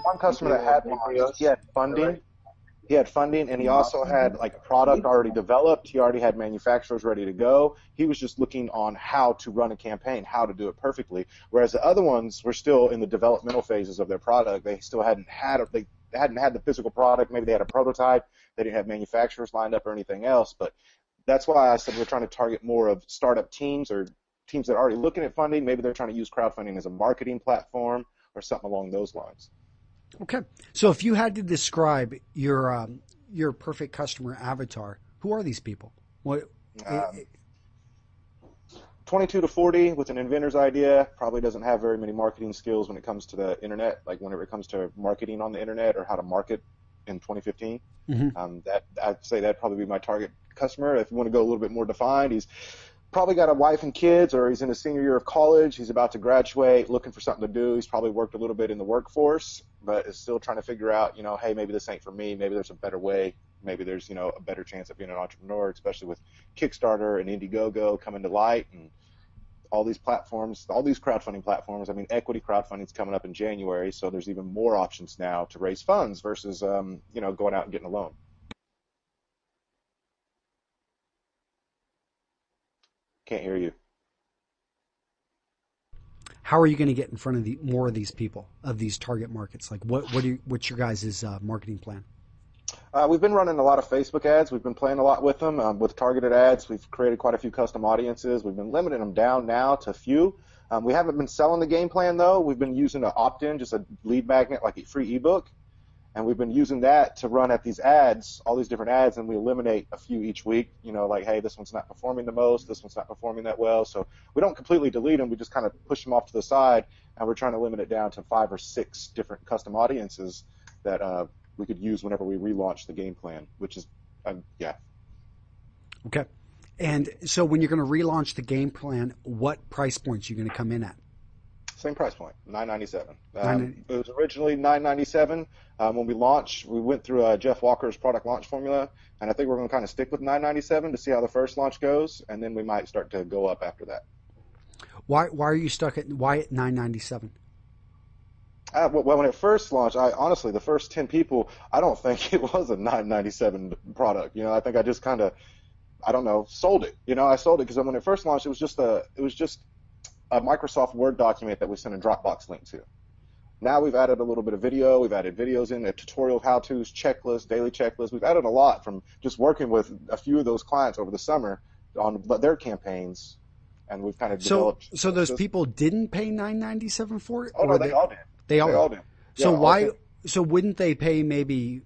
one customer that had launched, he had funding. He had funding, and he also had like a product already developed. He already had manufacturers ready to go. He was just looking on how to run a campaign, how to do it perfectly. Whereas the other ones were still in the developmental phases of their product. They still they hadn't had the physical product. Maybe they had a prototype. They didn't have manufacturers lined up or anything else. But that's why I said we're trying to target more of startup teams or teams that are already looking at funding. Maybe they're trying to use crowdfunding as a marketing platform or something along those lines. Okay. So if you had to describe your perfect customer avatar, who are these people? What? Um, 22 to 40 with an inventor's idea, probably doesn't have very many marketing skills when it comes to the internet, like whenever it comes to marketing on the internet or how to market in 2015. That I'd say that'd probably be my target customer. If you want to go a little bit more defined, he's probably got a wife and kids, or he's in his senior year of college. He's about to graduate, looking for something to do. He's probably worked a little bit in the workforce, but is still trying to figure out, hey, maybe this ain't for me. Maybe there's a better way. Maybe there's, a better chance of being an entrepreneur, especially with Kickstarter and Indiegogo coming to light and all these platforms, all these crowdfunding platforms. I mean, equity crowdfunding is coming up in January, so there's even more options now to raise funds versus, going out and getting a loan. Can't hear you. How are you going to get in front of more of these people, of these target markets? Like, what's your guys' marketing plan? We've been running a lot of Facebook ads. We've been playing a lot with them, with targeted ads. We've created quite a few custom audiences. We've been limiting them down now to a few. We haven't been selling the game plan, though. We've been using an opt-in, just a lead magnet, like a free ebook. And we've been using that to run at these ads, all these different ads, and we eliminate a few each week. Like, hey, this one's not performing the most, this one's not performing that well. So we don't completely delete them. We just kind of push them off to the side, and we're trying to limit it down to 5 or 6 different custom audiences that we could use whenever we relaunch the game plan, which is, yeah. Okay. And so when you're going to relaunch the game plan, what price points are you going to come in at? Same price point, $9.97. It was originally $9.97. When we launched, we went through Jeff Walker's product launch formula, and I think we're going to kind of stick with $9.97 to see how the first launch goes, and then we might start to go up after that. Why are you stuck at $9.97? Well, when it first launched, honestly, the first 10 people, I don't think it was a $9.97 product. I think I just kind of, I don't know, sold it. I sold it because when it first launched, it was just a Microsoft Word document that we sent a Dropbox link to. Now we've added a little bit of video. We've added videos in, a tutorial how-tos, checklists, daily checklists. We've added a lot from just working with a few of those clients over the summer on their campaigns, and we've kind of developed. So those people didn't pay $9.97 for it? Oh, no, they all did. They all did. So Yeah, why? So wouldn't they pay maybe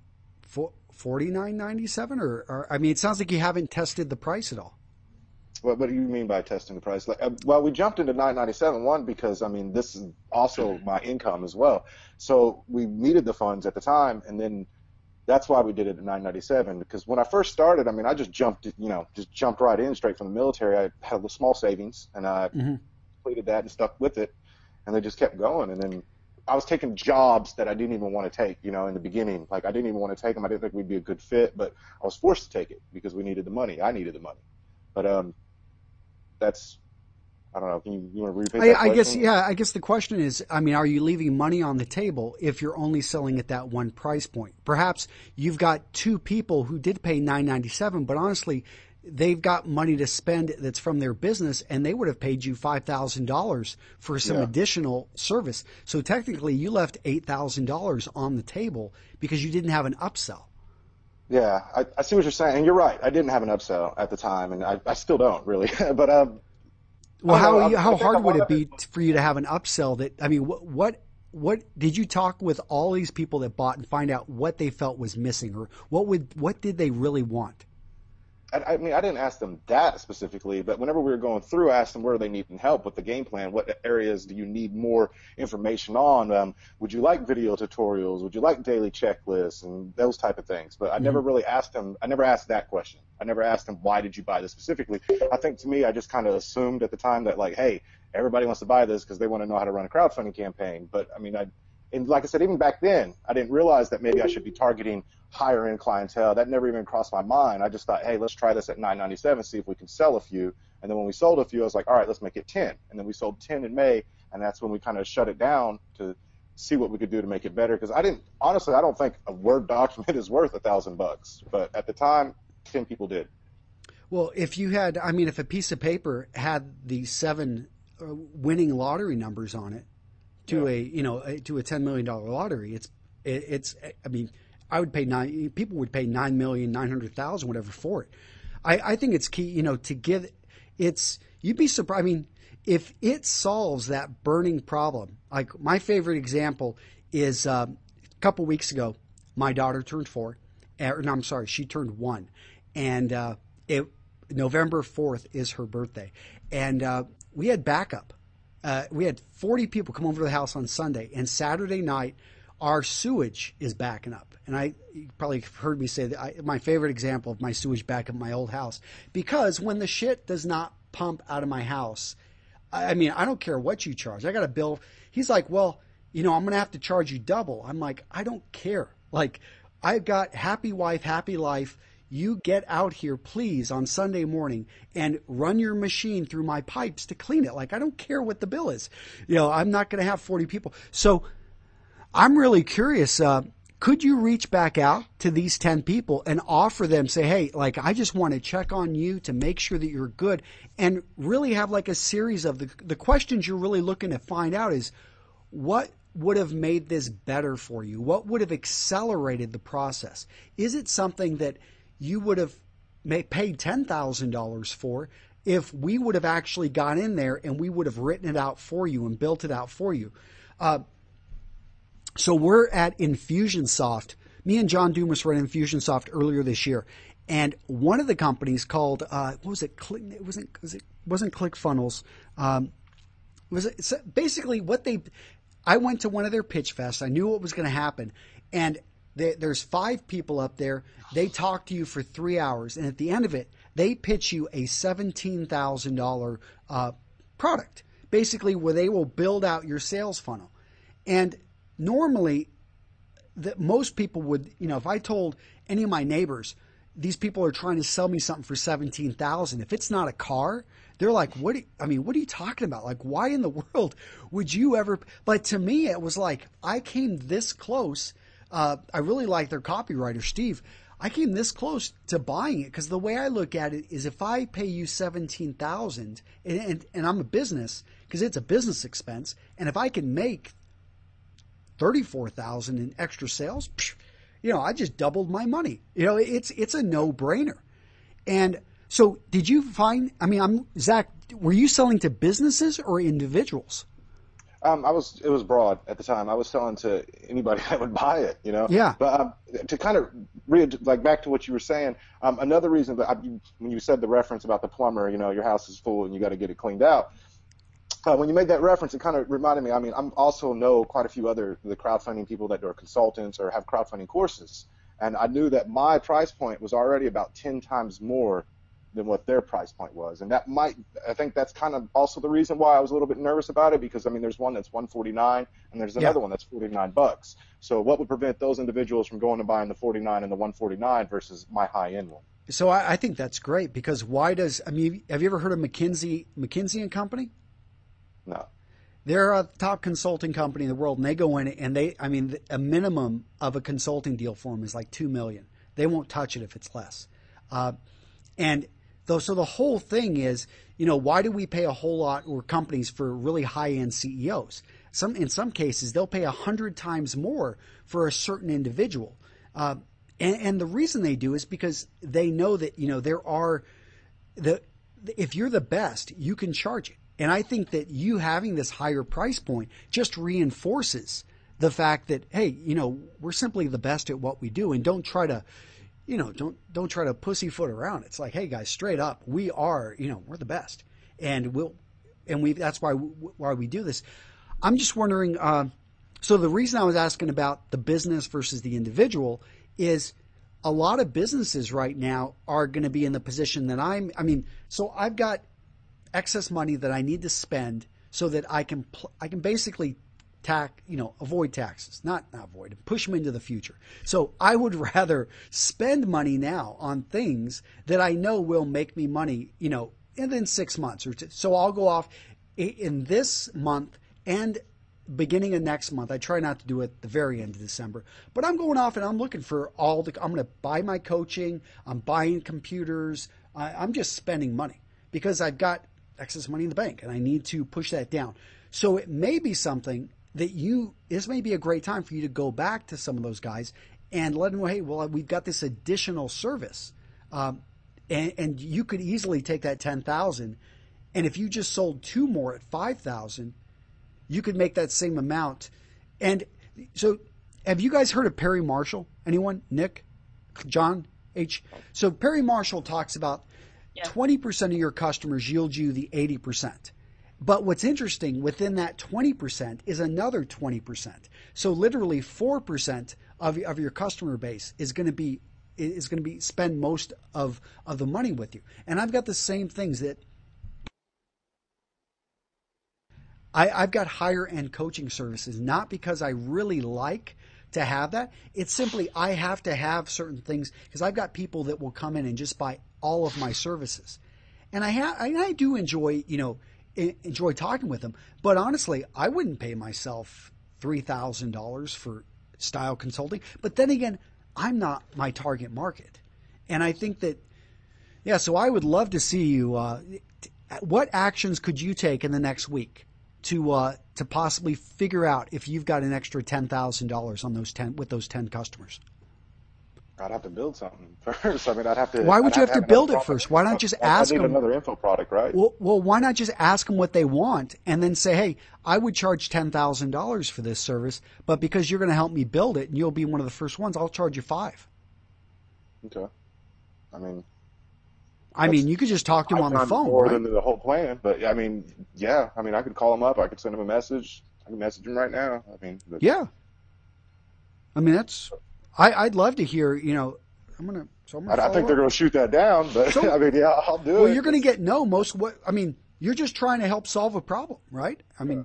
$49.97? Or I mean, it sounds like you haven't tested the price at all. What do you mean by testing the price? Well, we jumped into $9.97, one, because, I mean, this is also my income as well. So we needed the funds at the time, and then that's why we did it at $9.97, because when I first started, I mean, I just jumped right in straight from the military. I had a small savings, and I completed that and stuck with it, and they just kept going. And then I was taking jobs that I didn't even want to take, in the beginning. Like, I didn't even want to take them. I didn't think we'd be a good fit, but I was forced to take it because we needed the money. I needed the money. But that's, I don't know. Can you want to repeat that question? I guess the question is, I mean, are you leaving money on the table if you're only selling at that one price point? Perhaps you've got 2 people who did pay $9.97, but honestly, they've got money to spend that's from their business, and they would have paid you $5,000 for some additional service. So technically, you left $8,000 on the table because you didn't have an upsell. Yeah, I see what you're saying, and you're right. I didn't have an upsell at the time, and I still don't really. But well, how hard would it be for you to have an upsell? That, I mean, what did you talk with all these people that bought and find out what they felt was missing, or what did they really want? I mean, I didn't ask them that specifically, but whenever we were going through, I asked them where they needed help with the game plan. What areas do you need more information on? Would you like video tutorials? Would you like daily checklists and those type of things? But I never really asked them. I never asked that question. I never asked them, why did you buy this specifically? I think, to me, I just kind of assumed at the time that, like, hey, everybody wants to buy this because they want to know how to run a crowdfunding campaign. But I mean, and like I said, even back then, I didn't realize that maybe I should be targeting higher end clientele. That never even crossed my mind. I just thought, hey, let's try this at $9.97, see if we can sell a few. And then when we sold a few, I was like, all right, let's make it 10. And then we sold 10 in May, and that's when we kind of shut it down to see what we could do to make it better. Because I don't think a Word document is worth $1,000, but at the time, 10 people did. Well, if a piece of paper had the 7 winning lottery numbers on it to a $10 million lottery, I would pay people would pay $9,900,000, whatever for it. I think it's key, to give you'd be surprised. I mean, if it solves that burning problem, like my favorite example is a couple weeks ago, my daughter turned 4. No, I'm sorry, she turned 1, and November 4th is her birthday, and we had backup. We had 40 people come over to the house on Sunday, and Saturday night our sewage is backing up. And you probably heard me say that my favorite example of my sewage backup at my old house, because when the shit does not pump out of my house, I don't care what you charge. I got a bill. He's like, well, I'm going to have to charge you double. I'm like, I don't care. Like, I've got happy wife, happy life. You get out here, please, on Sunday morning and run your machine through my pipes to clean it. Like, I don't care what the bill is. I'm not going to have 40 people. So I'm really curious. Could you reach back out to these 10 people and offer them, say, hey, like, I just want to check on you to make sure that you're good, and really have like a series of the questions you're really looking to find out is, what would have made this better for you? What would have accelerated the process? Is it something that you would have paid $10,000 for if we would have actually gone in there and we would have written it out for you and built it out for you? So we're at Infusionsoft. Me and John Dumas were at Infusionsoft earlier this year, and one of the companies called what was it? It wasn't ClickFunnels. Basically what they? I went to one of their pitch fests. I knew what was going to happen, and there's 5 people up there. They talk to you for 3 hours, and at the end of it, they pitch you a $17,000 product, basically where they will build out your sales funnel. And normally, most people would, if I told any of my neighbors, these people are trying to sell me something for $17,000, if it's not a car, they're like, what are you talking about? Like, why in the world would you ever? But to me, it was like, I came this close. I really like their copywriter, Steve. I came this close to buying it, because the way I look at it is, if I pay you $17,000 and I'm a business, because it's a business expense, and if I can make $34,000 in extra sales, I just doubled my money. It's a no-brainer. And so, did you find? Zach, were you selling to businesses or individuals? It was broad at the time. I was selling to anybody that would buy it, Yeah. But to kind of back to what you were saying, another reason that when you said the reference about the plumber, your house is full and you got to get it cleaned out. When you made that reference, it kind of reminded me. I'm also know quite a few the crowdfunding people that are consultants or have crowdfunding courses, and I knew that my price point was already about 10 times more than what their price point was, and I think that's kind of also the reason why I was a little bit nervous about it, because there's one that's $149 and there's another one that's $49. So what would prevent those individuals from going and buying the $49 and the $149 versus my high-end one? So I think that's great, because have you ever heard of McKinsey & Company? No. They're a top consulting company in the world, and they go in and a minimum of a consulting deal for them is like $2 million. They won't touch it if it's less. So the whole thing is, why do we pay a whole lot, or companies, for really high-end CEOs? In some cases, they'll pay 100 times more for a certain individual. And the reason they do is because they know that, if you're the best, you can charge it. And I think that you having this higher price point just reinforces the fact that, hey, we're simply the best at what we do, and don't try to, don't try to pussyfoot around. It's like, hey guys, straight up, we are, we're the best, and that's why we do this. I'm just wondering. So the reason I was asking about the business versus the individual is, a lot of businesses right now are going to be in the position that so I've got excess money that I need to spend so that I can basically avoid taxes, not avoid, push them into the future. So I would rather spend money now on things that I know will make me money, and then 6 months or so I'll go off in this month and beginning of next month. I try not to do it at the very end of December, but I'm going off and I'm looking for I'm going to buy my coaching. I'm buying computers. I'm just spending money because I've got excess money in the bank and I need to push that down. So it may be something that this may be a great time for you to go back to some of those guys and let them know, hey, well, we've got this additional service. And you could easily take that 10,000, and if you just sold 2 more at 5,000, you could make that same amount. And so, have you guys heard of Perry Marshall? Anyone? Nick, John, H. So Perry Marshall talks about 20% of your customers yield you the 80%. But what's interesting within that 20% is another 20%. So literally 4% of your customer base is going to be spend most of the money with you. And I've got the same things that I've got higher end coaching services, not because I really like to have that. It's simply I have to have certain things because I've got people that will come in and just buy all of my services. And I do enjoy talking with them. But honestly, I wouldn't pay myself $3,000 for style consulting. But then again, I'm not my target market. And I think that, so I would love to see you. What actions could you take in the next week to possibly figure out if you've got an extra $10,000 on those 10 customers? I'd have to build something first. I mean, I'd have to. Why would you have to build it first? Why not just ask them? I need another info product, right? Well, why not just ask them what they want and then say, hey, I would charge $10,000 for this service, but because you're going to help me build it and you'll be one of the first ones, I'll charge you $5,000. Okay. I mean, you could just talk to them on the phone, more right? than the whole plan, but I mean, I could call them up. I could send them a message. I can message them right now. Yeah. I mean, I'd love to hear, I think they're going to shoot that down, but I'll do it. Well, you're going to get you're just trying to help solve a problem, right?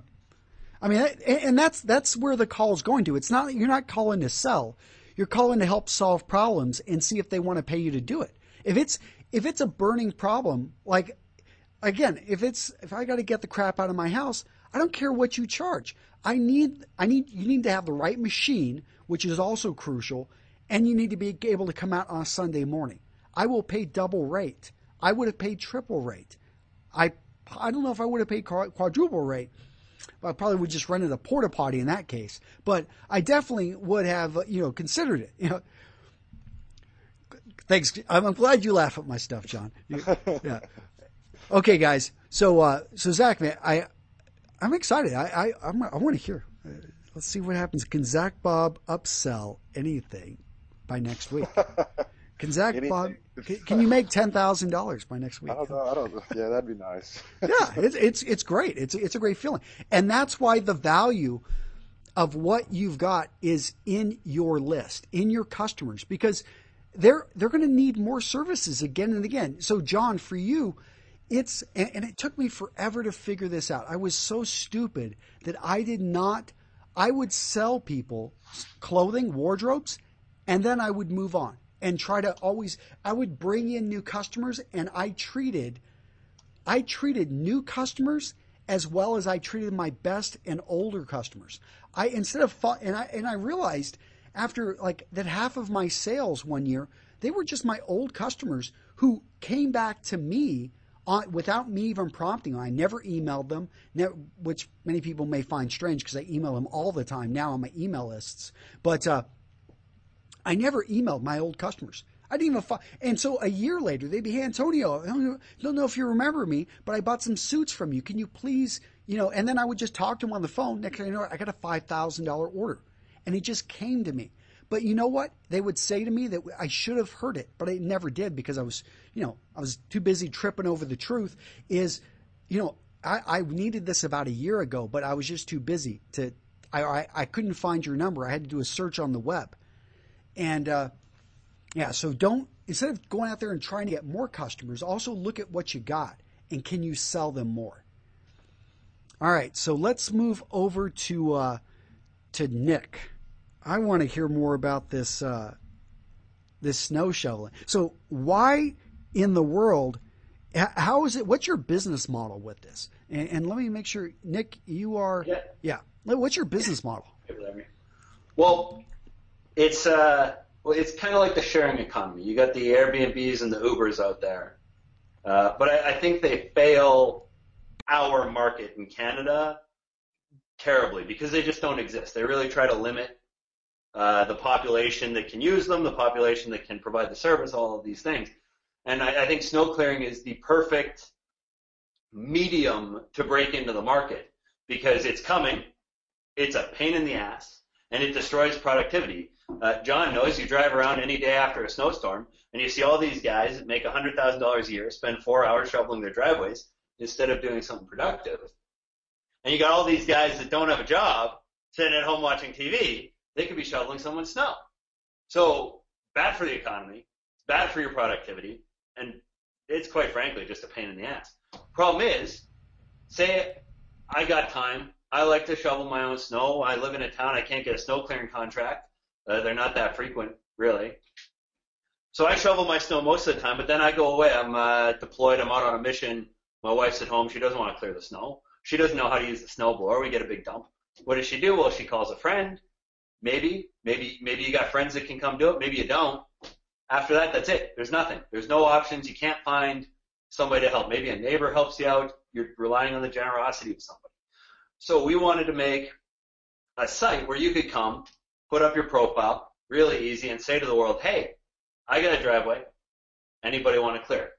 And that's where the call is going to. It's not, you're not calling to sell. You're calling to help solve problems and see if they want to pay you to do it. If it's a burning problem, like, again, if I got to get the crap out of my house, I don't care what you charge. You need to have the right machine, which is also crucial, and you need to be able to come out on a Sunday morning. I will pay double rate. I would have paid triple rate. I don't know if I would have paid quadruple rate. I probably would just rented a porta potty in that case. But I definitely would have, considered it. Thanks. I'm glad you laugh at my stuff, John. Yeah. Okay, guys. So Zach, man, I'm excited. I want to hear. Let's see what happens. Can Zach Bob upsell anything by next week? Can Zach Bob? Can you make $10,000 by next week? I don't know. Yeah, that'd be nice. Yeah, it's great. It's a great feeling, and that's why the value of what you've got is in your list, in your customers, because they're going to need more services again and again. So, John, for you, and it took me forever to figure this out. I was so stupid that I would sell people clothing, wardrobes, and then I would move on and I would bring in new customers, and I treated new customers as well as I treated my best and older customers. I realized after that half of my sales one year, they were just my old customers who came back to me without me even prompting them. I never emailed them, which many people may find strange because I email them all the time now on my email lists. But I never emailed my old customers. I didn't even and so a year later, they'd be, hey, Antonio, I don't know if you remember me, but I bought some suits from you. Can you please, and then I would just talk to them on the phone. Next thing you know, I got a $5,000 order. And it just came to me. But you know what? They would say to me that I should have heard it, but I never did because I was too busy tripping over the truth I needed this about a year ago, but I was just too busy I couldn't find your number. I had to do a search on the web. And, so instead of going out there and trying to get more customers, also look at what you got and can you sell them more? All right. So let's move over to Nick. I want to hear more about this snow shoveling. So why in the world How is it? What's your business model with this? And let me make sure, Nick, you are. Yeah. What's your business model? Well, it's kind of like the sharing economy. You got the Airbnbs and the Ubers out there, but I think they fail our market in Canada terribly because they just don't exist. They really try to limit the population that can use them, the population that can provide the service, all of these things. And I think snow clearing is the perfect medium to break into the market because it's coming, it's a pain in the ass, and it destroys productivity. John knows you drive around any day after a snowstorm, and you see all these guys that make $100,000 a year spend 4 hours shoveling their driveways instead of doing something productive. And you got all these guys that don't have a job sitting at home watching TV. They could be shoveling someone's snow. So bad for the economy, bad for your productivity, and it's quite frankly just a pain in the ass. Problem is, say I got time. I like to shovel my own snow. I live in a town. I can't get a snow clearing contract. They're not that frequent, really. So I shovel my snow most of the time, but then I go away. I'm deployed. I'm out on a mission. My wife's at home. She doesn't want to clear the snow. She doesn't know how to use the snow blower. We get a big dump. What does she do? Well, she calls a friend. Maybe you got friends that can come do it. Maybe you don't. After that, that's it. There's nothing. There's no options. You can't find somebody to help. Maybe a neighbor helps you out. You're relying on the generosity of somebody. So we wanted to make a site where you could come, put up your profile, really easy, and say to the world, hey, I got a driveway. Anybody want to clear it?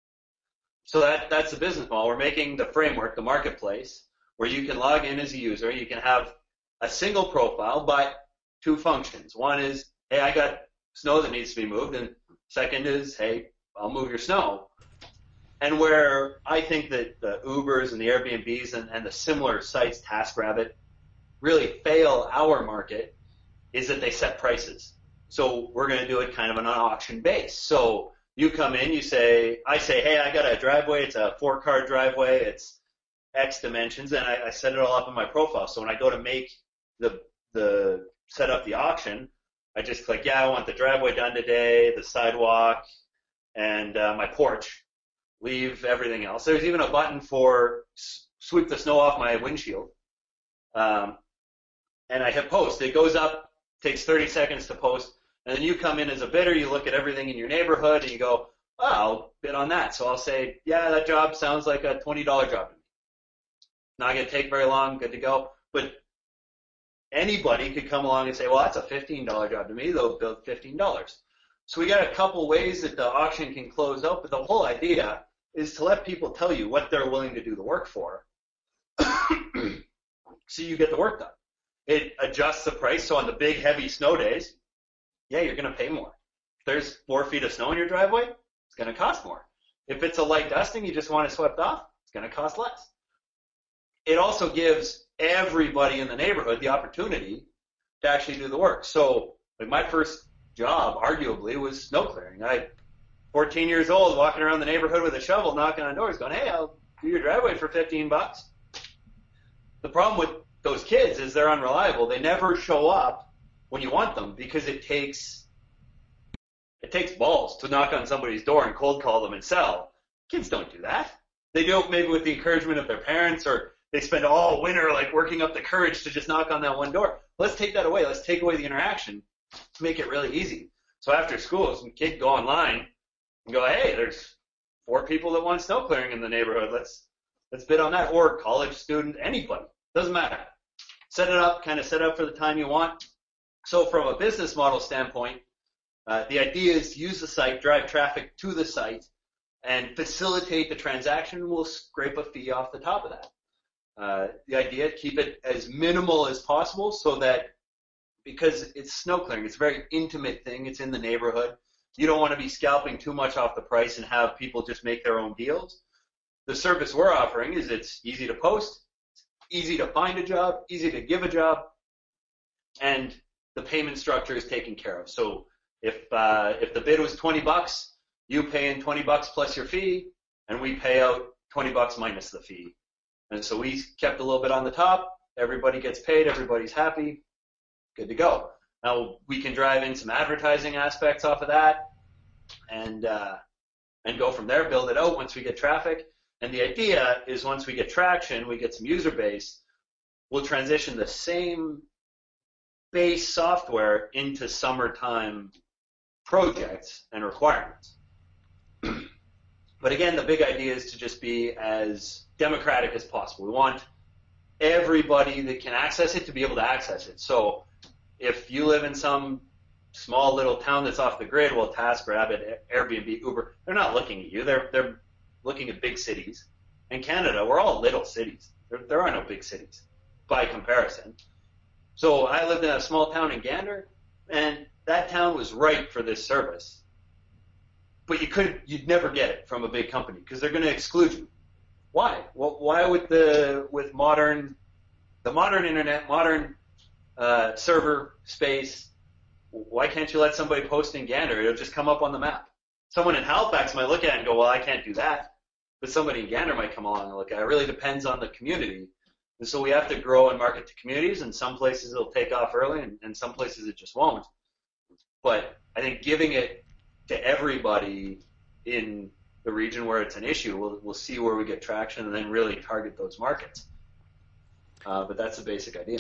So that's the business model. We're making the framework, the marketplace, where you can log in as a user. You can have a single profile, but two functions. One is, hey, I got snow that needs to be moved, and second is, hey, I'll move your snow. And where I think that the Ubers and the Airbnbs and the similar sites, TaskRabbit, really fail our market is that they set prices. So we're going to do it kind of on an auction base. So you come in, I say, hey, I got a driveway. It's a 4-car driveway. It's X dimensions, and I set it all up in my profile. So when I go to make the set up the auction, I just click, yeah, I want the driveway done today, the sidewalk, and my porch. Leave everything else. There's even a button for sweep the snow off my windshield. And I hit post. It goes up, takes 30 seconds to post, and then you come in as a bidder, you look at everything in your neighborhood, and you go, oh, I'll bid on that. So I'll say, yeah, that job sounds like a $20 job to me. Not going to take very long, good to go. But anybody could come along and say, well, that's a $15 job to me. They'll build $15. So we got a couple ways that the auction can close out, but the whole idea is to let people tell you what they're willing to do the work for so you get the work done. It adjusts the price. So on the big, heavy snow days, yeah, you're going to pay more. If there's 4 feet of snow in your driveway, it's going to cost more. If it's a light dusting, you just want it swept off, it's going to cost less. It also gives everybody in the neighborhood the opportunity to actually do the work. So like my first job, arguably, was snow clearing. I, 14 years old, walking around the neighborhood with a shovel, knocking on doors, going, hey, I'll do your driveway for $15. The problem with those kids is they're unreliable. They never show up when you want them because it takes balls to knock on somebody's door and cold call them and sell. Kids don't do that. They do it maybe with the encouragement of their parents, or they spend all winter like working up the courage to just knock on that one door. Let's take that away. Let's take away the interaction to make it really easy. So after school, some kid go online and go, hey, there's 4 people that want snow clearing in the neighborhood. Let's bid on that. Or college student, anybody. Doesn't matter. Set it up for the time you want. So from a business model standpoint, the idea is to use the site, drive traffic to the site, and facilitate the transaction. We'll scrape a fee off the top of that. The idea, keep it as minimal as possible so that, because it's snow clearing, it's a very intimate thing. It's in the neighborhood. You don't want to be scalping too much off the price and have people just make their own deals. The service we're offering is it's easy to post, easy to find a job, easy to give a job, and the payment structure is taken care of. So if the bid was $20, you pay in $20 plus your fee, and we pay out $20 minus the fee. And so we kept a little bit on the top. Everybody gets paid. Everybody's happy. Good to go. Now we can drive in some advertising aspects off of that, and and go from there, build it out once we get traffic. And the idea is once we get traction, we get some user base, we'll transition the same base software into summertime projects and requirements. But again, the big idea is to just be as democratic as possible. We want everybody that can access it to be able to access it. So if you live in some small little town that's off the grid, well, TaskRabbit, Airbnb, Uber, they're not looking at you. They're looking at big cities. In Canada, we're all little cities. There are no big cities by comparison. So I lived in a small town in Gander, and that town was ripe for this service. But you'd never get it from a big company because they're going to exclude you. Why? Well, why with the modern internet, modern server space, why can't you let somebody post in Gander? It'll just come up on the map. Someone in Halifax might look at it and go, well, I can't do that. But somebody in Gander might come along and look at it. It really depends on the community. And so we have to grow and market to communities, and some places it'll take off early, and some places it just won't. But I think giving it to everybody in the region where it's an issue, we'll see where we get traction and then really target those markets. But that's the basic idea.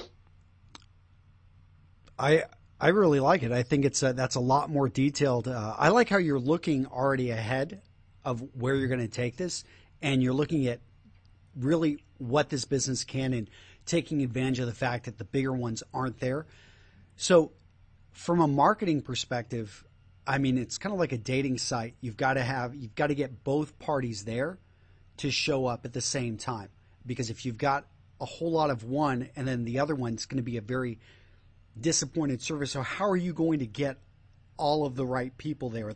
I really like it. I think that's a lot more detailed. I like how you're looking already ahead of where you're going to take this, and you're looking at really what this business can and taking advantage of the fact that the bigger ones aren't there. So from a marketing perspective, I mean, it's kind of like a dating site. You've got to get both parties there to show up at the same time. Because if you've got a whole lot of one and then the other one's going to be a very disappointed service. So how are you going to get all of the right people there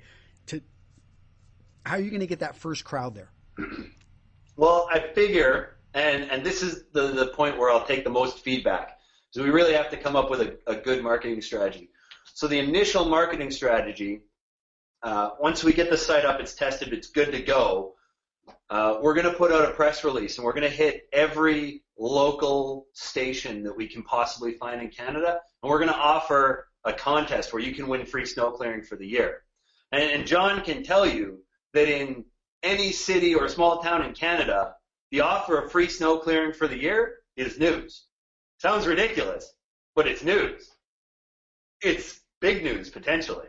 how are you going to get that first crowd there? Well, I figure, and this is the point where I'll take the most feedback. So we really have to come up with a good marketing strategy. So the initial marketing strategy, once we get the site up, it's tested, it's good to go, we're going to put out a press release, and we're going to hit every local station that we can possibly find in Canada, and we're going to offer a contest where you can win free snow clearing for the year. And John can tell you that in any city or small town in Canada, the offer of free snow clearing for the year is news. Sounds ridiculous, but it's news. It's big news, potentially.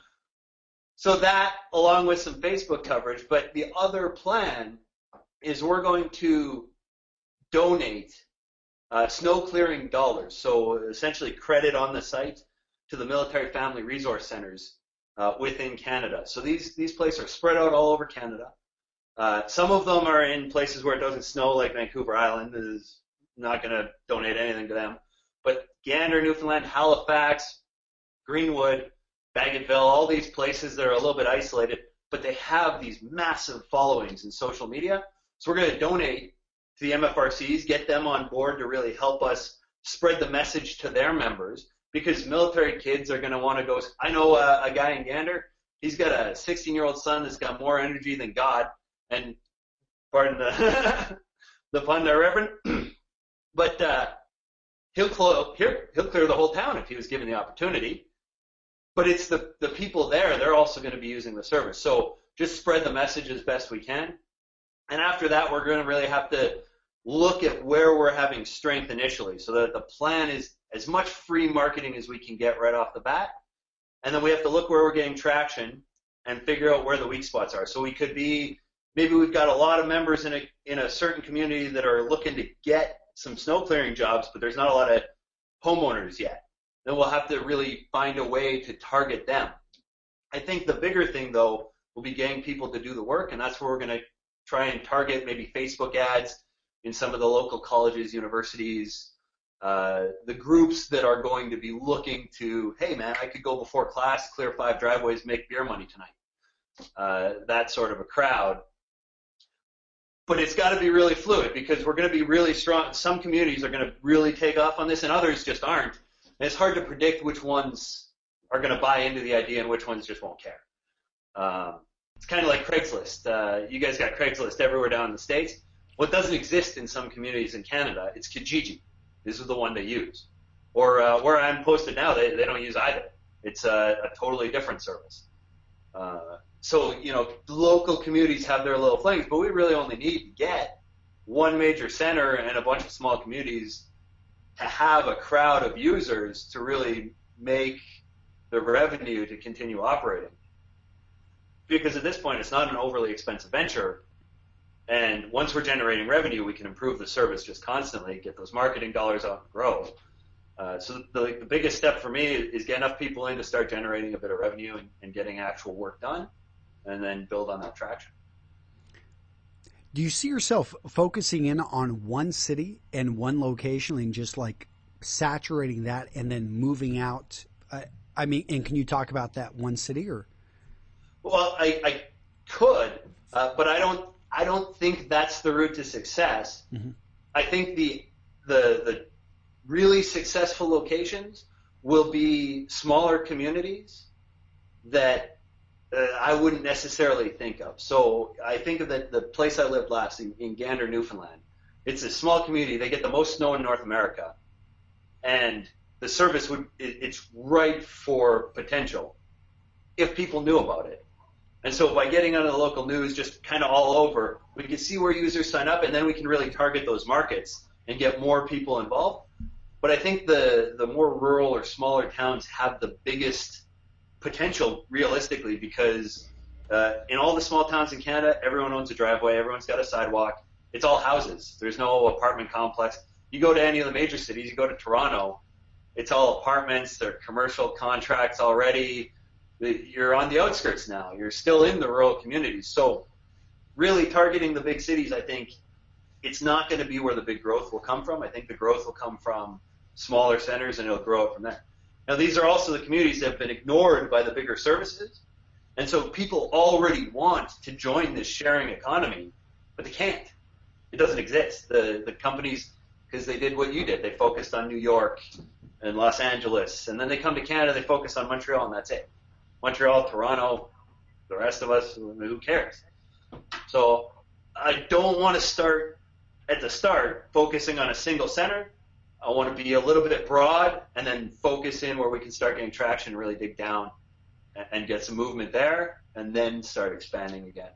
So that, along with some Facebook coverage, but the other plan is we're going to donate snow clearing dollars, so essentially credit on the site, to the military family resource centers within Canada. So these places are spread out all over Canada. Some of them are in places where it doesn't snow, like Vancouver Island is not going to donate anything to them. But Gander, Newfoundland, Halifax, Greenwood, Bagotville, all these places that are a little bit isolated, but they have these massive followings in social media. So we're going to donate to the MFRCs, get them on board to really help us spread the message to their members, because military kids are going to want to go. I know a guy in Gander, he's got a 16-year-old son that's got more energy than God, and pardon the pun there, Reverend, but he'll clear the whole town if he was given the opportunity. But it's the people there, they're also going to be using the service. So just spread the message as best we can. And after that, we're going to really have to look at where we're having strength initially, so that the plan is as much free marketing as we can get right off the bat. And then we have to look where we're getting traction and figure out where the weak spots are. So we could be, maybe we've got a lot of members in a certain community that are looking to get some snow clearing jobs, but there's not a lot of homeowners yet. Then we'll have to really find a way to target them. I think the bigger thing, though, will be getting people to do the work, and that's where we're going to try and target maybe Facebook ads in some of the local colleges, universities, the groups that are going to be looking to, hey, man, I could go before class, clear 5 driveways, make beer money tonight. That sort of a crowd. But it's got to be really fluid, because we're going to be really strong. Some communities are going to really take off on this, and others just aren't. And it's hard to predict which ones are going to buy into the idea and which ones just won't care. It's kind of like Craigslist. You guys got Craigslist everywhere down in the States. What doesn't exist in some communities in Canada, it's Kijiji. This is the one they use. Or where I'm posted now, they don't use either. It's a totally different service. so, local communities have their little flings, but we really only need to get one major center and a bunch of small communities to have a crowd of users to really make the revenue to continue operating. Because at this point, it's not an overly expensive venture. And once we're generating revenue, we can improve the service just constantly, get those marketing dollars out and grow. So the biggest step for me is get enough people in to start generating a bit of revenue and getting actual work done, and then build on that traction. Do you see yourself focusing in on one city and one location and just like saturating that and then moving out? And can you talk about that one city or? Well, I could, but I don't think that's the route to success. Mm-hmm. I think the really successful locations will be smaller communities that I wouldn't necessarily think of. So I think of the place I lived last in Gander, Newfoundland. It's a small community. They get the most snow in North America. And the service it's ripe for potential if people knew about it. And so by getting on the local news just kind of all over, we can see where users sign up, and then we can really target those markets and get more people involved. But I think the more rural or smaller towns have the biggest potential realistically, because in all the small towns in Canada, everyone owns a driveway, everyone's got a sidewalk. It's all houses. There's no apartment complex. You go to any of the major cities, you go to Toronto, it's all apartments, they're commercial contracts already. You're on the outskirts now. You're still in the rural communities. So really targeting the big cities, I think it's not going to be where the big growth will come from. I think the growth will come from smaller centers, and it'll grow up from there. Now, these are also the communities that have been ignored by the bigger services. And so people already want to join this sharing economy, but they can't. It doesn't exist. The companies, because they did what you did, they focused on New York and Los Angeles, and then they come to Canada, they focus on Montreal, and that's it. Montreal, Toronto, the rest of us, who cares? So I don't want to start at the start focusing on a single center. I want to be a little bit broad and then focus in where we can start getting traction, really dig down and get some movement there, and then start expanding again.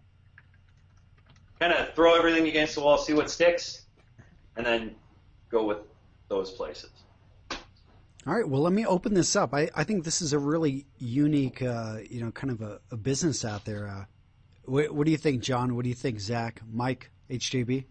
Kind of throw everything against the wall, see what sticks, and then go with those places. All right. Well, let me open this up. I think this is a really unique, kind of a business out there. What do you think, John? What do you think, Zach? Mike, HJB?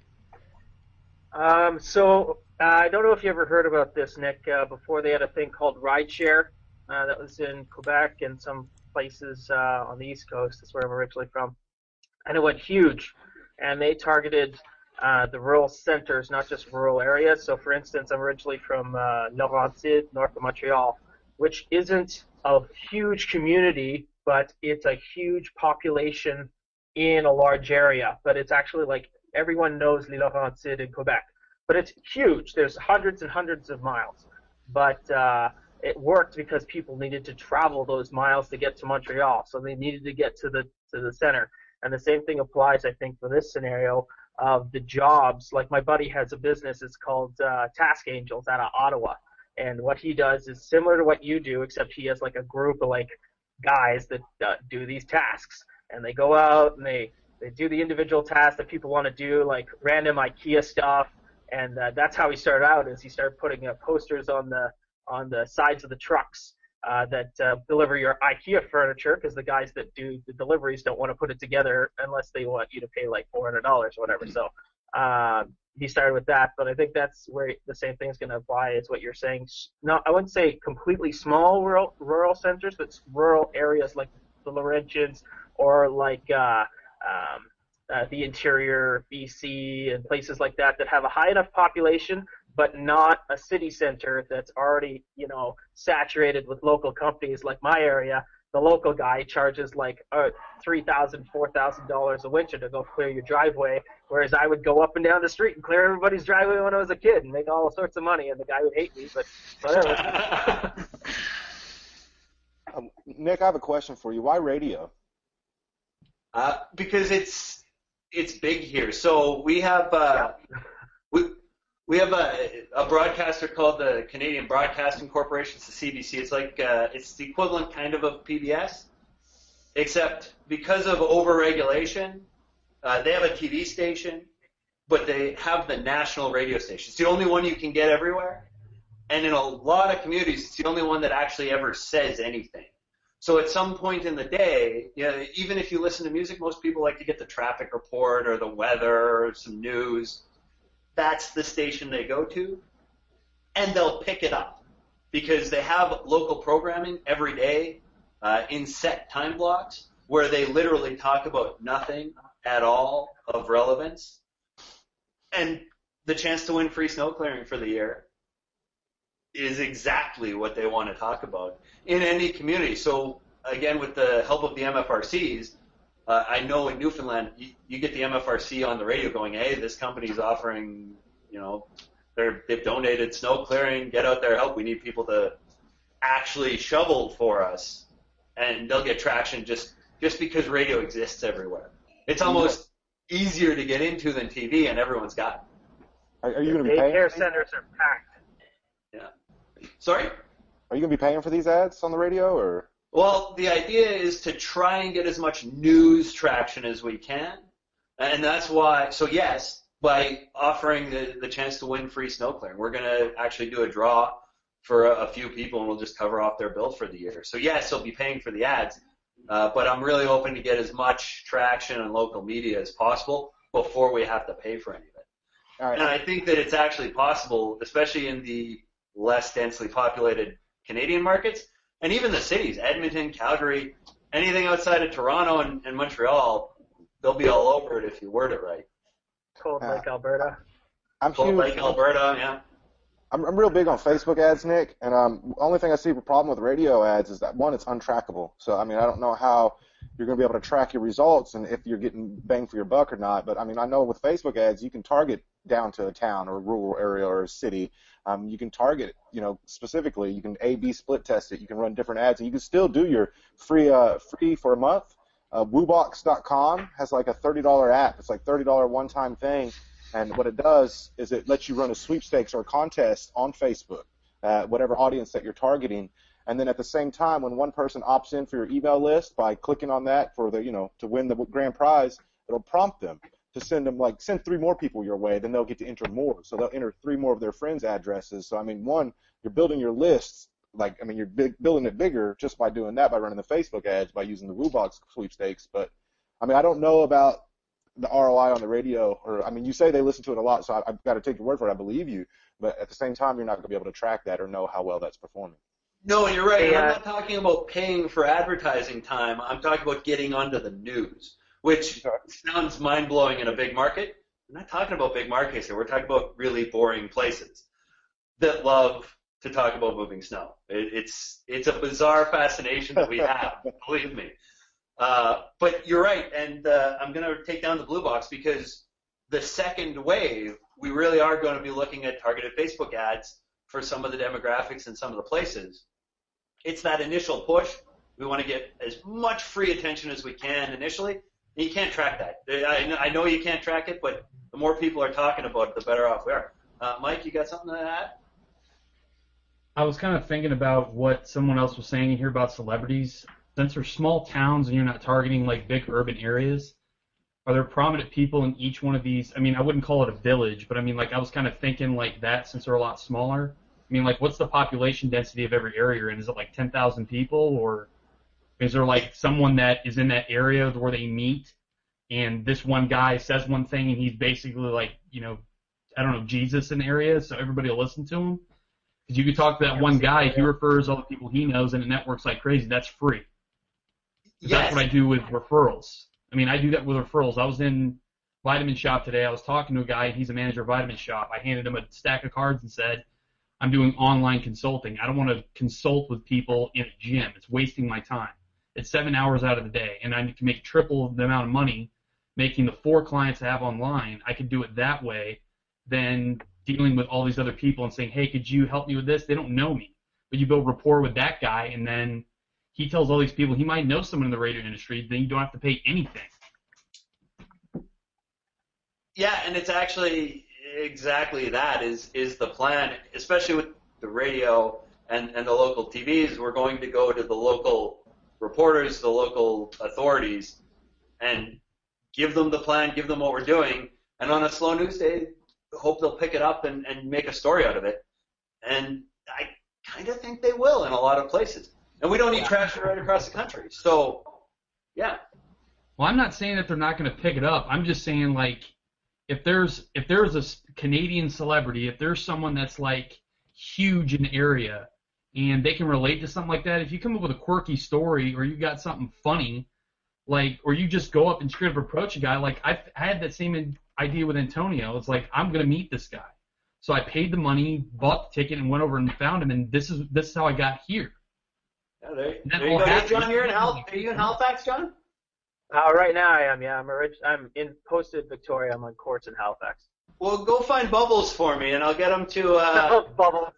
So I don't know if you ever heard about this, Nick. Before they had a thing called Rideshare that was in Quebec and some places on the East Coast. That's where I'm originally from. And it went huge. And they targeted the rural centers, not just rural areas. So, for instance, I'm originally from Laurentides, north of Montreal, which isn't a huge community, but it's a huge population in a large area. But it's actually like everyone knows Les Laurentides in Quebec. But it's huge. There's hundreds and hundreds of miles. But it worked because people needed to travel those miles to get to Montreal. So they needed to get to the center. And the same thing applies, I think, for this scenario of the jobs. Like my buddy has a business, it's called Task Angels out of Ottawa. And what he does is similar to what you do, except he has like a group of like guys that do these tasks. And they go out and they do the individual tasks that people want to do, like random IKEA stuff. And that's how he started out, is he started putting posters on the sides of the trucks that deliver your IKEA furniture, because the guys that do the deliveries don't want to put it together unless they want you to pay like $400 or whatever. So he started with that, but I think that's where the same thing is going to apply, is what you're saying. Not, I wouldn't say completely small rural centers, but rural areas like the Laurentians or like the interior BC and places like that have a high enough population, but not a city center that's already, saturated with local companies. Like my area, the local guy charges like $3,000, $4,000 a winter to go clear your driveway, whereas I would go up and down the street and clear everybody's driveway when I was a kid and make all sorts of money, and the guy would hate me, but whatever. Nick, I have a question for you. Why radio? Because it's big here. So we have we have a broadcaster called the Canadian Broadcasting Corporation. It's the CBC. It's like it's the equivalent kind of PBS, except because of overregulation, they have a TV station, but they have the national radio station. It's the only one you can get everywhere. And in a lot of communities, it's the only one that actually ever says anything. So at some point in the day, even if you listen to music, most people like to get the traffic report or the weather or some news. That's the station they go to, and they'll pick it up because they have local programming every day in set time blocks where they literally talk about nothing at all of relevance. And the chance to win free snow clearing for the year is exactly what they want to talk about in any community. So again, with the help of the MFRCs, I know in Newfoundland, you get the MFRC on the radio going, hey, this company's offering, they've donated snow clearing, get out there, help. We need people to actually shovel for us. And they'll get traction just because radio exists everywhere. It's almost easier to get into than TV, and everyone's got it. Are you going to be paying? Daycare centers are packed. Yeah. Sorry? Are you going to be paying for these ads on the radio, or? Well, the idea is to try and get as much news traction as we can. And that's why, so yes, by offering the chance to win free snow clearing, we're going to actually do a draw for a few people, and we'll just cover off their bill for the year. So yes, they'll be paying for the ads, but I'm really hoping to get as much traction in local media as possible before we have to pay for any of it. All right. And I think that it's actually possible, especially in the less densely populated Canadian markets, and even the cities, Edmonton, Calgary, anything outside of Toronto and Montreal, they'll be all over it if you word it right. Cold Lake, Alberta. Cold Lake, Alberta, yeah. I'm real big on Facebook ads, Nick, and the only thing I see a problem with radio ads is that, one, it's untrackable. So, I don't know how you're going to be able to track your results and if you're getting bang for your buck or not. But, I know with Facebook ads, you can target down to a town or a rural area or a city. You can target, specifically. You can A/B split test it. You can run different ads, and you can still do your free for a month. Woobox.com has like a $30 app. It's like $30 one-time thing. And what it does is it lets you run a sweepstakes or a contest on Facebook, whatever audience that you're targeting. And then at the same time, when one person opts in for your email list by clicking on that for the, to win the grand prize, it'll prompt them to send 3 more people your way. Then they'll get to enter more. So they'll enter 3 more of their friends' addresses. So, one, you're building your lists. You're building it bigger just by doing that, by running the Facebook ads, by using the Woobox sweepstakes. But, I don't know about the ROI on the radio, or you say they listen to it a lot, so I've got to take your word for it. I believe you, but at the same time, you're not going to be able to track that or know how well that's performing. No, you're right. I'm not talking about paying for advertising time. I'm talking about getting onto the news, which sounds mind-blowing in a big market. We're not talking about big markets here. We're talking about really boring places that love to talk about moving snow. It's a bizarre fascination that we have, believe me. But you're right, and I'm going to take down the Blue Box because the second wave, we really are going to be looking at targeted Facebook ads for some of the demographics and some of the places. It's that initial push. We want to get as much free attention as we can initially. And you can't track that. I know you can't track it, but the more people are talking about it, the better off we are. Mike, you got something to add? I was kind of thinking about what someone else was saying here about celebrities. Since they're small towns and you're not targeting like big urban areas, are there prominent people in each one of these? I wouldn't call it a village, but I was kind of thinking like that since they're a lot smaller. What's the population density of every area? And is it like 10,000 people, or is there like someone that is in that area where they meet, and this one guy says one thing and he's basically like, Jesus in the area, so everybody will listen to him? Because you could talk to that one guy, he refers all the people he knows, and it networks like crazy. That's free. Yes. That's what I do with referrals. I do that with referrals. I was in Vitamin Shop today. I was talking to a guy. He's a manager of Vitamin Shop. I handed him a stack of cards and said, I'm doing online consulting. I don't want to consult with people in a gym. It's wasting my time. It's 7 hours out of the day, and I can make triple the amount of money making the 4 clients I have online. I could do it that way than dealing with all these other people and saying, hey, could you help me with this? They don't know me. But you build rapport with that guy, and then he tells all these people he might know someone in the radio industry, then you don't have to pay anything. Yeah, and it's actually exactly that is the plan, especially with the radio and the local TVs. We're going to go to the local reporters to the local authorities and give them the plan, give them what we're doing, and on a slow news day, hope they'll pick it up and make a story out of it. And I kind of think they will in a lot of places. And we don't need trash right across the country. So, yeah. Well, I'm not saying that they're not going to pick it up. I'm just saying, like, if there's a Canadian celebrity, if there's someone that's, like, huge in the area and they can relate to something like that, if you come up with a quirky story or you got something funny, like, or you just go up and straight up approach a guy, like, I had that same idea with Antonio. It's like, I'm going to meet this guy. So I paid the money, bought the ticket, and went over and found him, and this is how I got here. Yeah, there you go. Hey, John, are you in Halifax, John? Right now I am, yeah. I'm in posted Victoria. I'm on courts in Halifax. Well, go find Bubbles for me, and I'll get him to... Bubbles.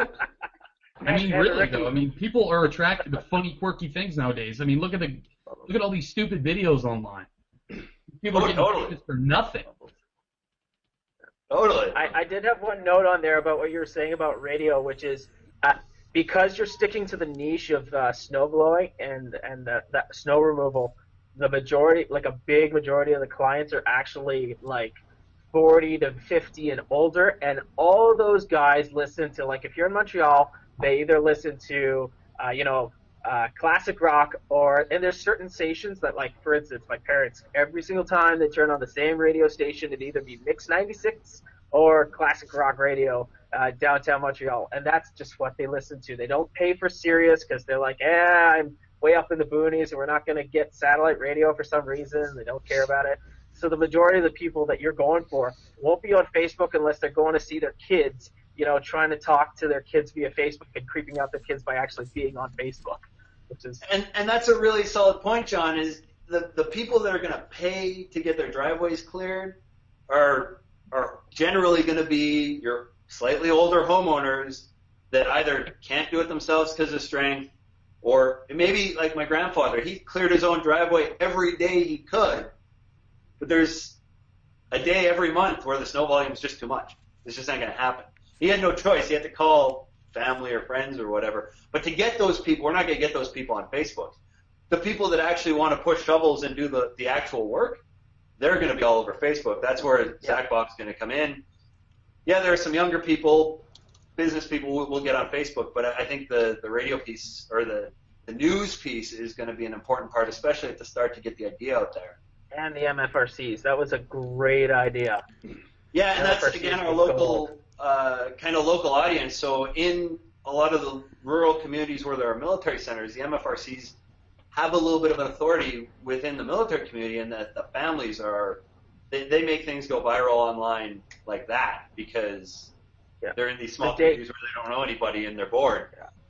I mean, really, though. I mean, people are attracted to funny, quirky things nowadays. I mean, look at all these stupid videos online. People are getting famous for nothing. Totally. I did have one note on there about what you were saying about radio, which is because you're sticking to the niche of snow blowing and that snow removal, the majority, like a big majority of the clients are actually like 40 to 50 and older, and all those guys listen to, like, if you're in Montreal, they either listen to, classic rock, and there's certain stations that, like, for instance, my parents, every single time they turn on the same radio station, it'd either be Mix 96 or classic rock radio downtown Montreal, and that's just what they listen to. They don't pay for Sirius because they're like, I'm way up in the boonies and we're not going to get satellite radio for some reason. They don't care about it. So the majority of the people that you're going for won't be on Facebook unless they're going to see their kids, trying to talk to their kids via Facebook and creeping out their kids by actually being on Facebook. And that's a really solid point, John, is the people that are going to pay to get their driveways cleared are generally going to be your slightly older homeowners that either can't do it themselves because of strength, or maybe like my grandfather, he cleared his own driveway every day he could, but there's a day every month where the snow volume is just too much. It's just not going to happen. He had no choice. He had to call family or friends or whatever. But to get those people, we're not going to get those people on Facebook. The people that actually want to push shovels and do the actual work, they're going to be all over Facebook. That's where Zachbob's going to come in. Yeah, there are some younger people, business people will get on Facebook, but I think the radio piece or the news piece is going to be an important part, especially at the start, to get the idea out there. And the MFRCs. That was a great idea. Yeah, and that's, again, our local kind of local audience. So in a lot of the rural communities where there are military centers, the MFRCs have a little bit of an authority within the military community, and that the families they make things go viral online like that because they're in these small communities where they don't know anybody and they're bored.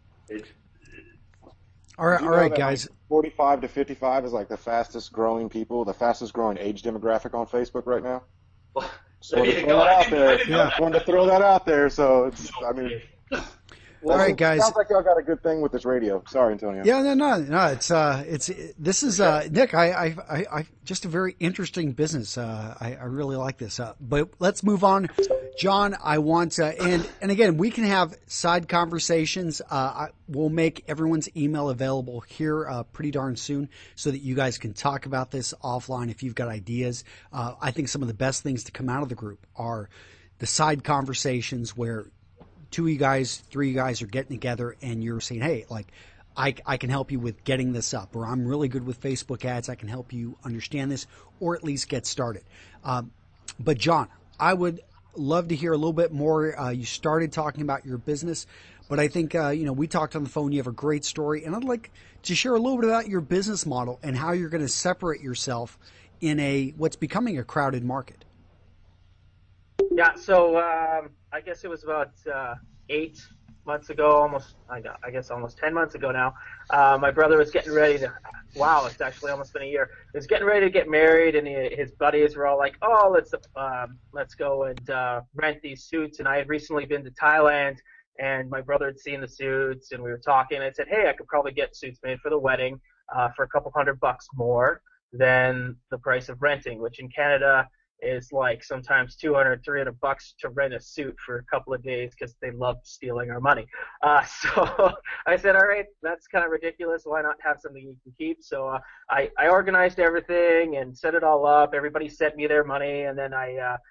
All right, guys. 45 to 55 is like the fastest growing age demographic on Facebook right now. Well, so wanted to throw that out there. So it's, all right, guys. Sounds like y'all got a good thing with this radio. Sorry, Antonio. Yeah, no. This is Nick. I just a very interesting business. I really like this. But let's move on, John. I want and again, we can have side conversations. We'll make everyone's email available here pretty darn soon, so that you guys can talk about this offline if you've got ideas. I think some of the best things to come out of the group are the side conversations where 2 of you guys, 3 of you guys are getting together and you're saying, hey, like, I can help you with getting this up, or I'm really good with Facebook ads. I can help you understand this, or at least get started. But John, I would love to hear a little bit more. You started talking about your business, but I think, we talked on the phone. You have a great story, and I'd like to share a little bit about your business model and how you're going to separate yourself in what's becoming a crowded market. Yeah, so I guess it was about 8 months ago, almost 10 months ago now. My brother was getting ready to. Wow, it's actually almost been a year. He was getting ready to get married, and his buddies were all like, "Oh, let's go and rent these suits." And I had recently been to Thailand, and my brother had seen the suits, and we were talking. And I said, "Hey, I could probably get suits made for the wedding for a couple $100 more than the price of renting," which in Canada is like sometimes 200, $300 to rent a suit for a couple of days because they love stealing our money. So I said, all right, that's kind of ridiculous. Why not have something you can keep? So I organized everything and set it all up. Everybody sent me their money, and then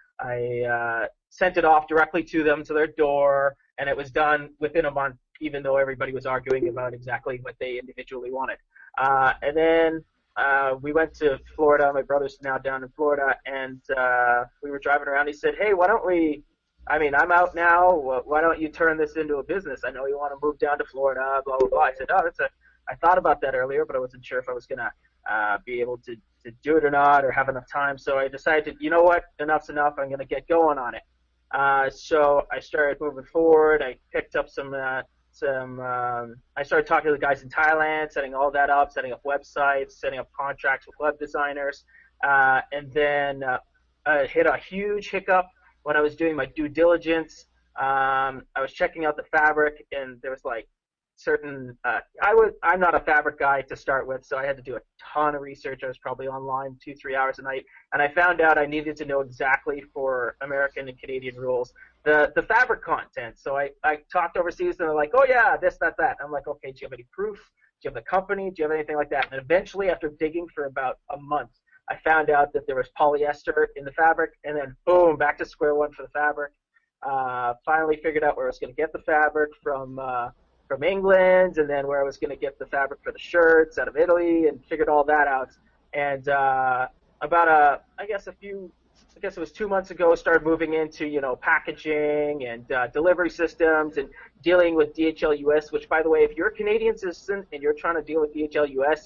I sent it off directly to them, to their door, and it was done within a month, even though everybody was arguing about exactly what they individually wanted. And then we went to Florida. My brother's now down in Florida, and we were driving around. He said, hey, why don't we, I mean, I'm out now. Why don't you turn this into a business? I know you want to move down to Florida, blah, blah, blah. I said, oh, I thought about that earlier, but I wasn't sure if I was going to be able to do it or not, or have enough time. So I decided, you know what, enough's enough. I'm going to get going on it. So I started moving forward. I picked up I started talking to the guys in Thailand, setting all that up, setting up websites, setting up contracts with web designers, and then I hit a huge hiccup when I was doing my due diligence. I was checking out the fabric, and there was like certain I'm not a fabric guy to start with, so I had to do a ton of research. I was probably online 2-3 hours a night, and I found out I needed to know exactly, for American and Canadian rules, the fabric content. So I talked overseas, and they're like, oh yeah, this, that. I'm like, okay, do you have any proof? Do you have the company? Do you have anything like that? And eventually, after digging for about a month, I found out that there was polyester in the fabric, and then boom, back to square one for the fabric. Finally figured out where I was going to get the fabric from England, and then where I was going to get the fabric for the shirts out of Italy, and figured all that out. And I guess it was 2 months ago, started moving into, packaging and delivery systems and dealing with DHL US, which, by the way, if you're a Canadian citizen and you're trying to deal with DHL US,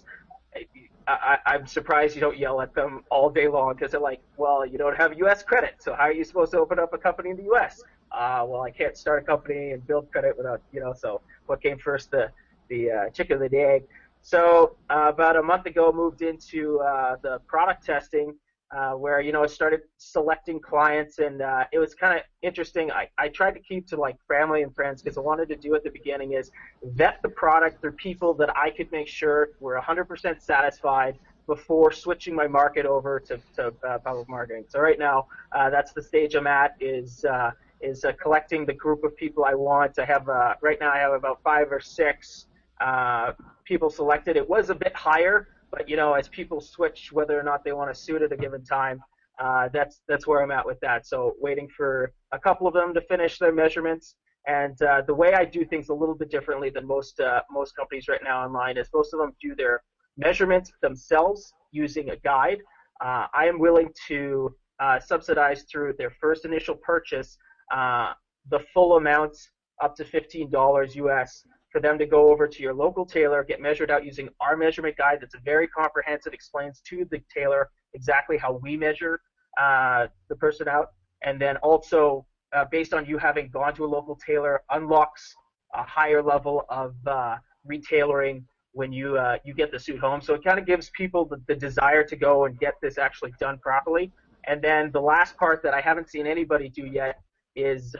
I'm surprised you don't yell at them all day long, because they're like, well, you don't have U.S. credit, so how are you supposed to open up a company in the U.S.? Well, I can't start a company and build credit without, so what came first, the chicken or the egg? So about a month ago, moved into the product testing, where, I started selecting clients, and it was kind of interesting. I tried to keep to like family and friends, because I wanted to do at the beginning is vet the product through people that I could make sure were 100% satisfied before switching my market over to public marketing. So right now, that's the stage I'm at, is collecting the group of people I want. I have right now I have about 5 or 6 people selected. It was a bit higher, but as people switch whether or not they want to suit at a given time, that's where I'm at with that. So waiting for a couple of them to finish their measurements. And the way I do things a little bit differently than most companies right now online is most of them do their measurements themselves using a guide. I am willing to subsidize through their first initial purchase the full amount, up to $15 US, for them to go over to your local tailor, get measured out using our measurement guide that's very comprehensive, explains to the tailor exactly how we measure the person out, and then also based on you having gone to a local tailor, unlocks a higher level of retailoring when you get the suit home. So it kind of gives people the desire to go and get this actually done properly. And then the last part that I haven't seen anybody do yet is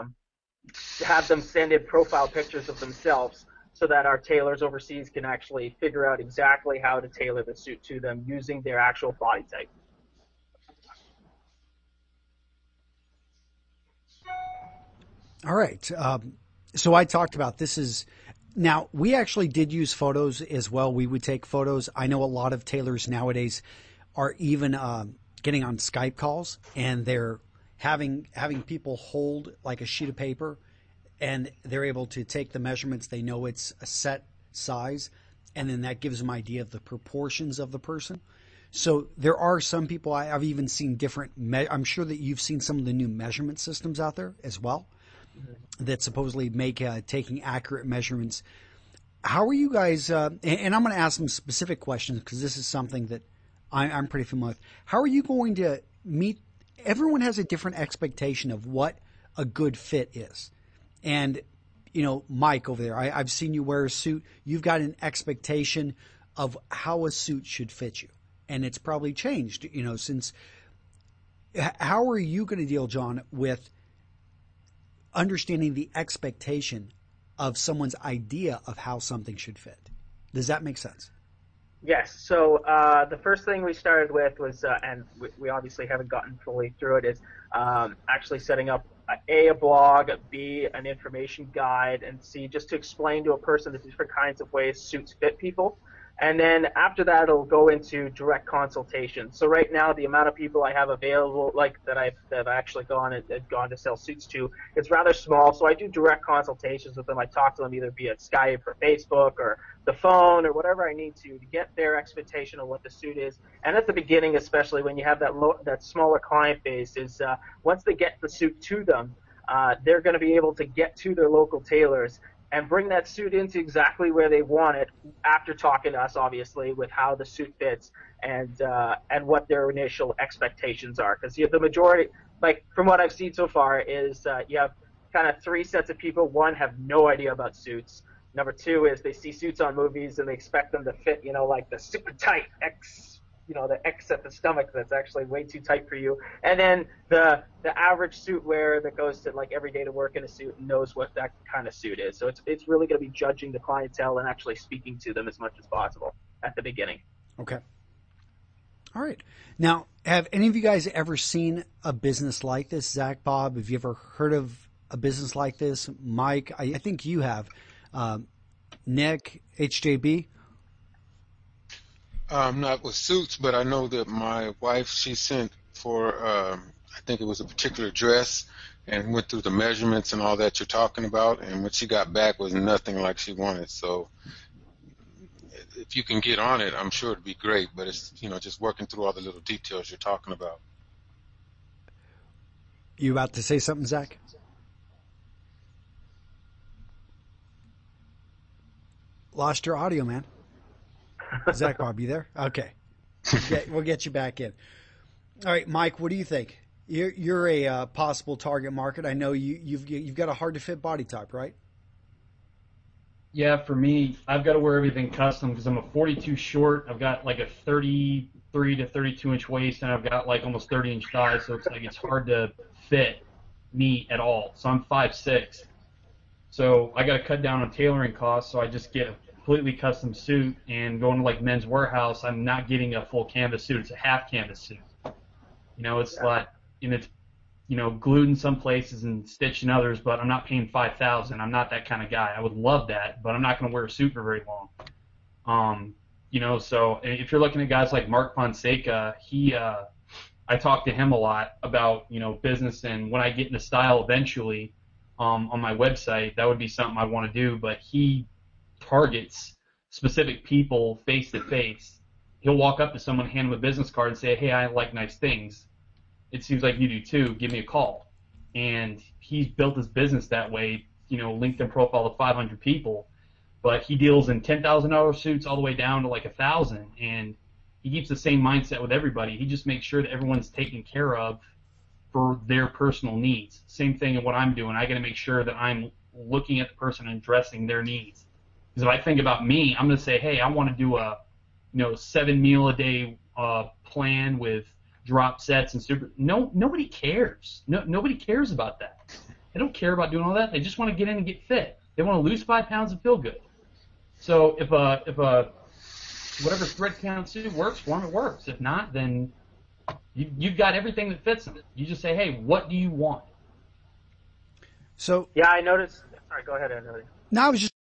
have them send in profile pictures of themselves, so that our tailors overseas can actually figure out exactly how to tailor the suit to them using their actual body type. All right. So I talked about now we actually did use photos as well. We would take photos. I know a lot of tailors nowadays are even getting on Skype calls, and they're having people hold like a sheet of paper, and they're able to take the measurements. They know it's a set size, and then that gives them an idea of the proportions of the person. So there are some people, I've even seen different, I'm sure that you've seen some of the new measurement systems out there as well, that supposedly make taking accurate measurements. How are you guys, and I'm going to ask some specific questions, because this is something that I'm pretty familiar with. How are you going to meet? Everyone has a different expectation of what a good fit is. And, Mike over there, I've seen you wear a suit. You've got an expectation of how a suit should fit you. And it's probably changed, since. How are you going to deal, John, with understanding the expectation of someone's idea of how something should fit? Does that make sense? Yes. So the first thing we started with was, and we obviously haven't gotten fully through it, is actually setting up a blog, B, an information guide, and C, just to explain to a person the different kinds of ways suits fit people. And then after that, it'll go into direct consultation. So right now, the amount of people I have available, like that I actually gone to sell suits to, it's rather small. So I do direct consultations with them. I talk to them either via Skype or Facebook or the phone or whatever I need to get their expectation of what the suit is. And at the beginning, especially when you have that smaller client base, is once they get the suit to them, they're going to be able to get to their local tailors and bring that suit into exactly where they want it after talking to us, obviously, with how the suit fits and what their initial expectations are. Because the majority, like from what I've seen so far, is you have kind of three sets of people. One, have no idea about suits. Number two is they see suits on movies and they expect them to fit, like the super tight X, the X at the stomach that's actually way too tight for you. And then the average suit wearer that goes to like every day to work in a suit and knows what that kind of suit is. So it's really going to be judging the clientele and actually speaking to them as much as possible at the beginning. Okay. All right. Now, have any of you guys ever seen a business like this? Zach, Bob, have you ever heard of a business like this? Mike, I think you have. Nick, HJB? Not with suits, but I know that my wife, she sent for, I think it was a particular dress and went through the measurements and all that you're talking about, and what she got back was nothing like she wanted. So if you can get on it, I'm sure it'd be great, but it's, just working through all the little details you're talking about. You about to say something, Zach? Lost your audio, man. Zach, Bob, you there? Okay. We'll get you back in. All right, Mike, what do you think? You're a possible target market. I know you've got a hard to fit body type, right? Yeah, for me, I've got to wear everything custom because I'm a 42 short. I've got like a 33 to 32 inch waist, and I've got like almost 30 inch thighs. So it's hard to fit me at all. So I'm 5'6". So I got to cut down on tailoring costs. So I just get a completely custom suit, and going to like Men's Warehouse, I'm not getting a full canvas suit. It's a half canvas suit. It's like, and it's, glued in some places and stitched in others, but I'm not paying $5,000. I'm not that kind of guy. I would love that, but I'm not going to wear a suit for very long. So if you're looking at guys like Mark Fonseca, I talk to him a lot about, business, and when I get into style eventually, on my website, that would be something I want to do, but he targets specific people face to face. He'll walk up to someone, hand him a business card, and say, "Hey, I like nice things. It seems like you do too. Give me a call." And he's built his business that way. LinkedIn profile of 500 people, but he deals in $10,000 suits all the way down to like 1,000, and he keeps the same mindset with everybody. He just makes sure that everyone's taken care of for their personal needs. Same thing in what I'm doing. I got to make sure that I'm looking at the person and addressing their needs. Because if I think about me, I'm going to say, hey, I want to do a 7 meal a day plan with drop sets and super. Nobody cares. Nobody cares about that. They don't care about doing all that. They just want to get in and get fit. They want to lose 5 pounds and feel good. So if a whatever thread count suit works for them, it works. If not, then you've got everything that fits them. You just say, hey, what do you want? So yeah, I noticed. Sorry, go ahead, Anthony. No, I was just.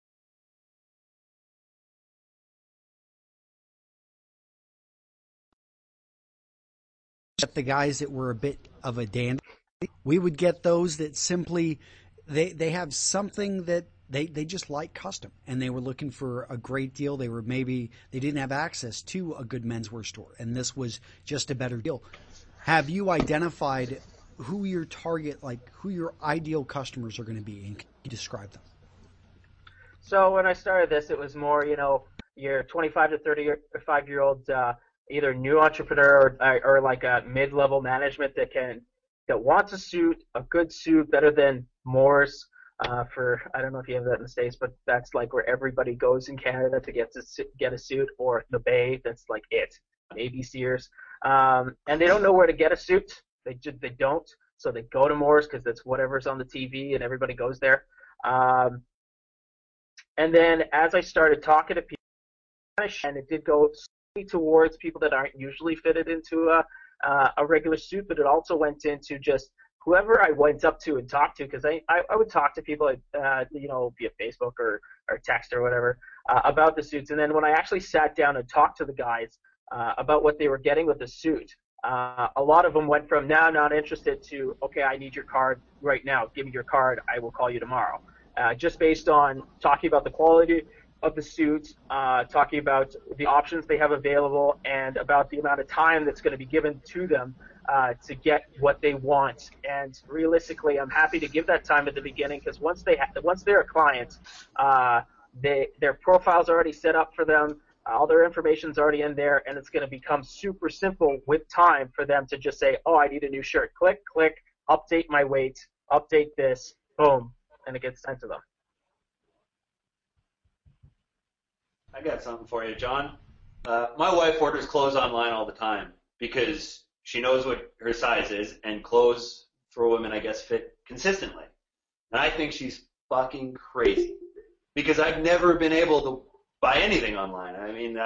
The guys that were a bit of a dandy, we would get those that simply they have something that they just like custom, and they were looking for a great deal. They didn't have access to a good menswear store, and this was just a better deal. Have you identified who your target, like who your ideal customers are going to be, and can you describe them? So when I started this, it was more, your 25 to 35-year-old either new entrepreneur or like a mid-level management that wants a suit, a good suit, better than Moore's. I don't know if you have that in the States, but that's like where everybody goes in Canada to get a suit, or the Bay, that's like it, maybe Sears. And they don't know where to get a suit. They don't, so they go to Moore's because that's whatever's on the TV and everybody goes there. And then as I started talking to people, and it did go towards people that aren't usually fitted into a regular suit, but it also went into just whoever I went up to and talked to, because I would talk to people, via Facebook or text or whatever, about the suits. And then when I actually sat down and talked to the guys about what they were getting with the suit, a lot of them went from now not interested to, okay, I need your card right now. Give me your card. I will call you tomorrow. Just based on talking about the quality of the suit, talking about the options they have available, and about the amount of time that's going to be given to them to get what they want. And realistically, I'm happy to give that time at the beginning, because once they're a client, their profile's already set up for them. All their information's already in there, and it's going to become super simple with time for them to just say, oh, I need a new shirt. Click, click, update my weight, update this, boom, and it gets sent to them. I got something for you, John. My wife orders clothes online all the time because she knows what her size is, and clothes for women, I guess, fit consistently. And I think she's fucking crazy because I've never been able to buy anything online. I mean,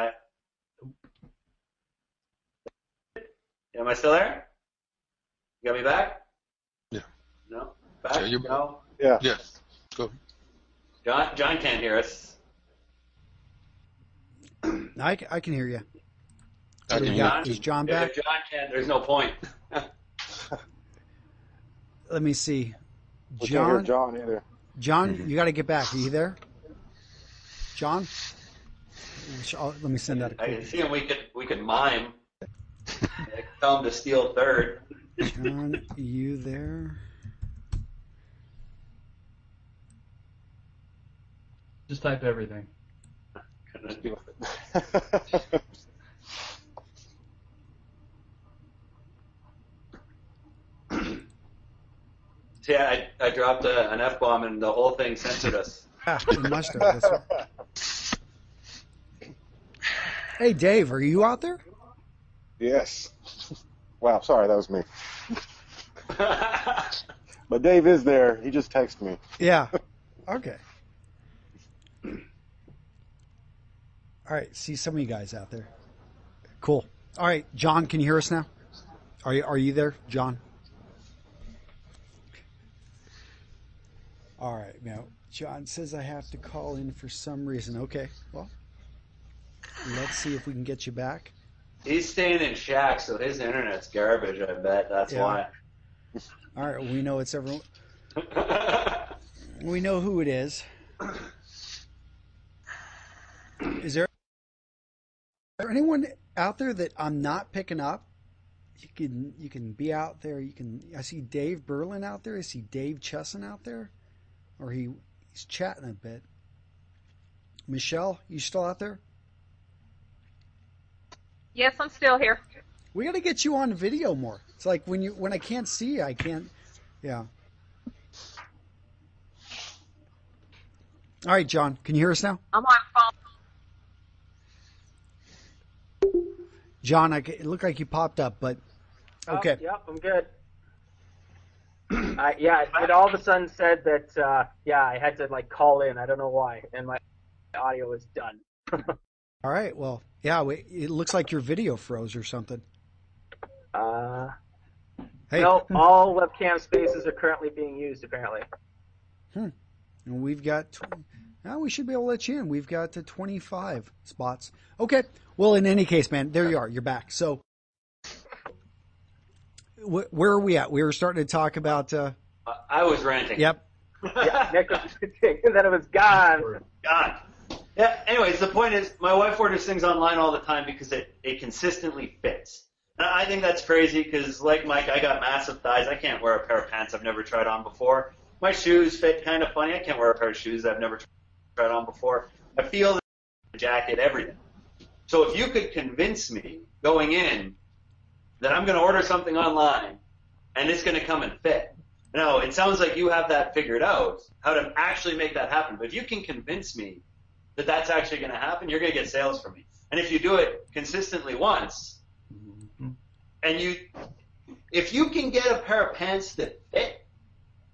am I still there? You got me back? Yeah. No? Back? Yeah, you're back. No? Yeah. Yes. Go. John can't hear us. I can hear you. I can hear you. Is John back? If John can't, there's no point. Let me see. We can't hear John either. John, you got to get back. Are you there? John? Let me send that a I quick. can see him. We could mime. Tell him to steal third. John, you there? Just type everything. Yeah, I dropped an F-bomb and the whole thing censored us. You must have. Hey, Dave, are you out there? Yes. Wow, sorry, that was me. But Dave is there. He just texted me. Yeah. Okay. All right. See some of you guys out there. Cool. All right, John, can you hear us now? Are you there, John? All right. Now, John says I have to call in for some reason. Okay. Well, let's see if we can get you back. He's staying in Shack, so his internet's garbage, I bet. That's why. All right. We know it's everyone. We know who it is. Is there anyone out there that I'm not picking up? You can be out there. I see Dave Berlin out there. I see Dave Chesson out there, or he's chatting a bit. Michelle, you still out there? Yes, I'm still here. We got to get you on video more. It's like when I can't see you, I can't. Yeah. All right, John, can you hear us now? I'm on phone. John, it looked like you popped up, but okay. Oh, yep, I'm good. It all of a sudden said that, I had to call in. I don't know why, and my audio was done. All right, well, yeah, it looks like your video froze or something. Hey. No, all webcam spaces are currently being used, apparently. And we've got, now we should be able to let you in. We've got 25 spots. Okay, well, in any case, man, there you are. You're back. So, where are we at? We were starting to talk about. I was ranting. Yep. Yeah, Nick was ranting, and then it was gone. God. Yeah. Anyways, the point is, my wife orders things online all the time because it consistently fits. And I think that's crazy because, like Mike, I got massive thighs. I can't wear a pair of pants I've never tried on before. My shoes fit kind of funny. I can't wear a pair of shoes I've never tried on before. I feel the jacket, everything. So if you could convince me going in that I'm going to order something online and it's going to come and fit. Now, it sounds like you have that figured out, how to actually make that happen. But if you can convince me that that's actually going to happen, you're going to get sales from me. And if you do it consistently once, and if you can get a pair of pants that fit,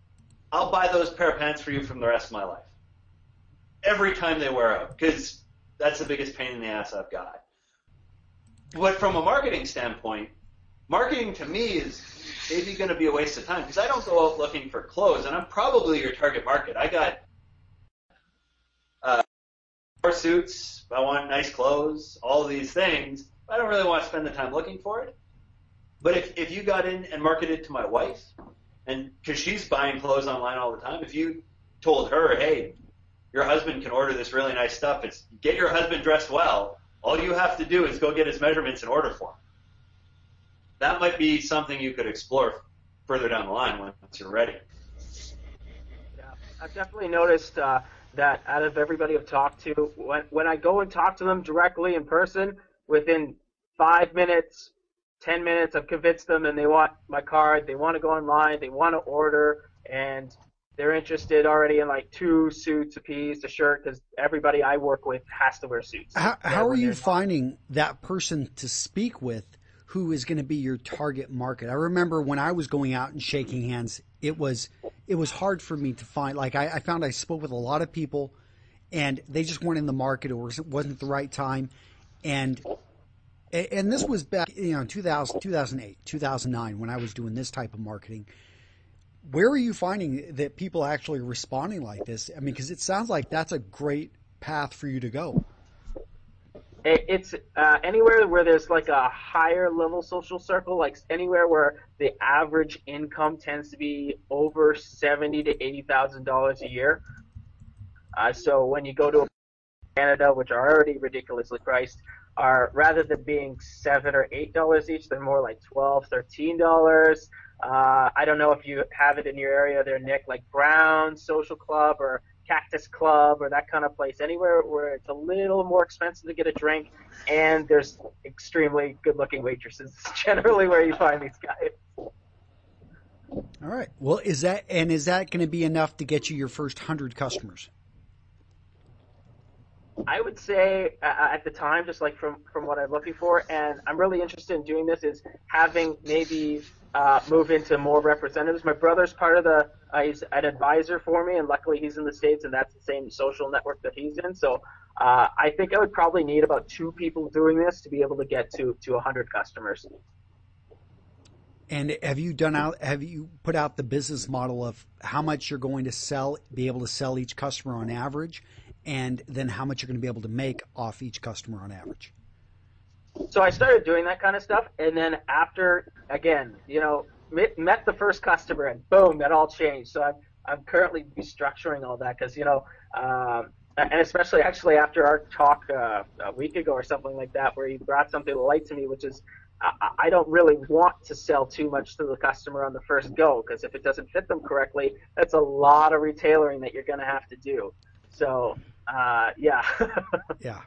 I'll buy those pair of pants for you from the rest of my life. Every time they wear out. Because that's the biggest pain in the ass I've got. But from a marketing standpoint, marketing to me is maybe going to be a waste of time because I don't go out looking for clothes, and I'm probably your target market. I got more suits, I want nice clothes, all of these things. I don't really want to spend the time looking for it. But if you got in and marketed to my wife, and because she's buying clothes online all the time, if you told her, hey, your husband can order this really nice stuff, it's get your husband dressed well, all you have to do is go get his measurements and order for him. That might be something you could explore further down the line once you're ready. Yeah, I've definitely noticed that out of everybody I've talked to, when I go and talk to them directly in person, within 5 minutes, 10 minutes, I've convinced them and they want my card, they want to go online, they want to order, and they're interested already in like 2 suits a piece, a shirt, because everybody I work with has to wear suits. How are you finding that person to speak with who is going to be your target market? I remember when I was going out and shaking hands, it was hard for me to find. Like I found I spoke with a lot of people, and they just weren't in the market or it wasn't the right time, and this was back 2000, 2008, 2009 when I was doing this type of marketing. Where are you finding that people are actually responding like this? I mean, because it sounds like that's a great path for you to go. It's anywhere where there's like a higher level social circle, like anywhere where the average income tends to be over $70,000 to $80,000 a year. So when you go to Canada, which are already ridiculously priced, are rather than being $7 or $8 each, they're more like $12, $13. I don't know if you have it in your area there, Nick, like Brown Social Club or Cactus Club or that kind of place, anywhere where it's a little more expensive to get a drink and there's extremely good-looking waitresses. It's generally where you find these guys. All right. Well, is that going to be enough to get you your first 100 customers? I would say at the time, just like from what I'm looking for, and I'm really interested in doing this, is having maybe move into more representatives. My brother's part of he's an advisor for me, and luckily he's in the States, and that's the same social network that he's in. So I think I would probably need about 2 people doing this to be able to get to 100 customers. And have you put out the business model of how much you're going to be able to sell each customer on average, and then how much you're going to be able to make off each customer on average? So I started doing that kind of stuff, and then after, again, met the first customer, and boom, that all changed. So I'm currently restructuring all that because, and especially actually after our talk a week ago or something like that, where he brought something to light to me, which is I don't really want to sell too much to the customer on the first go, because if it doesn't fit them correctly, that's a lot of retailoring that you're going to have to do. So, yeah. Yeah.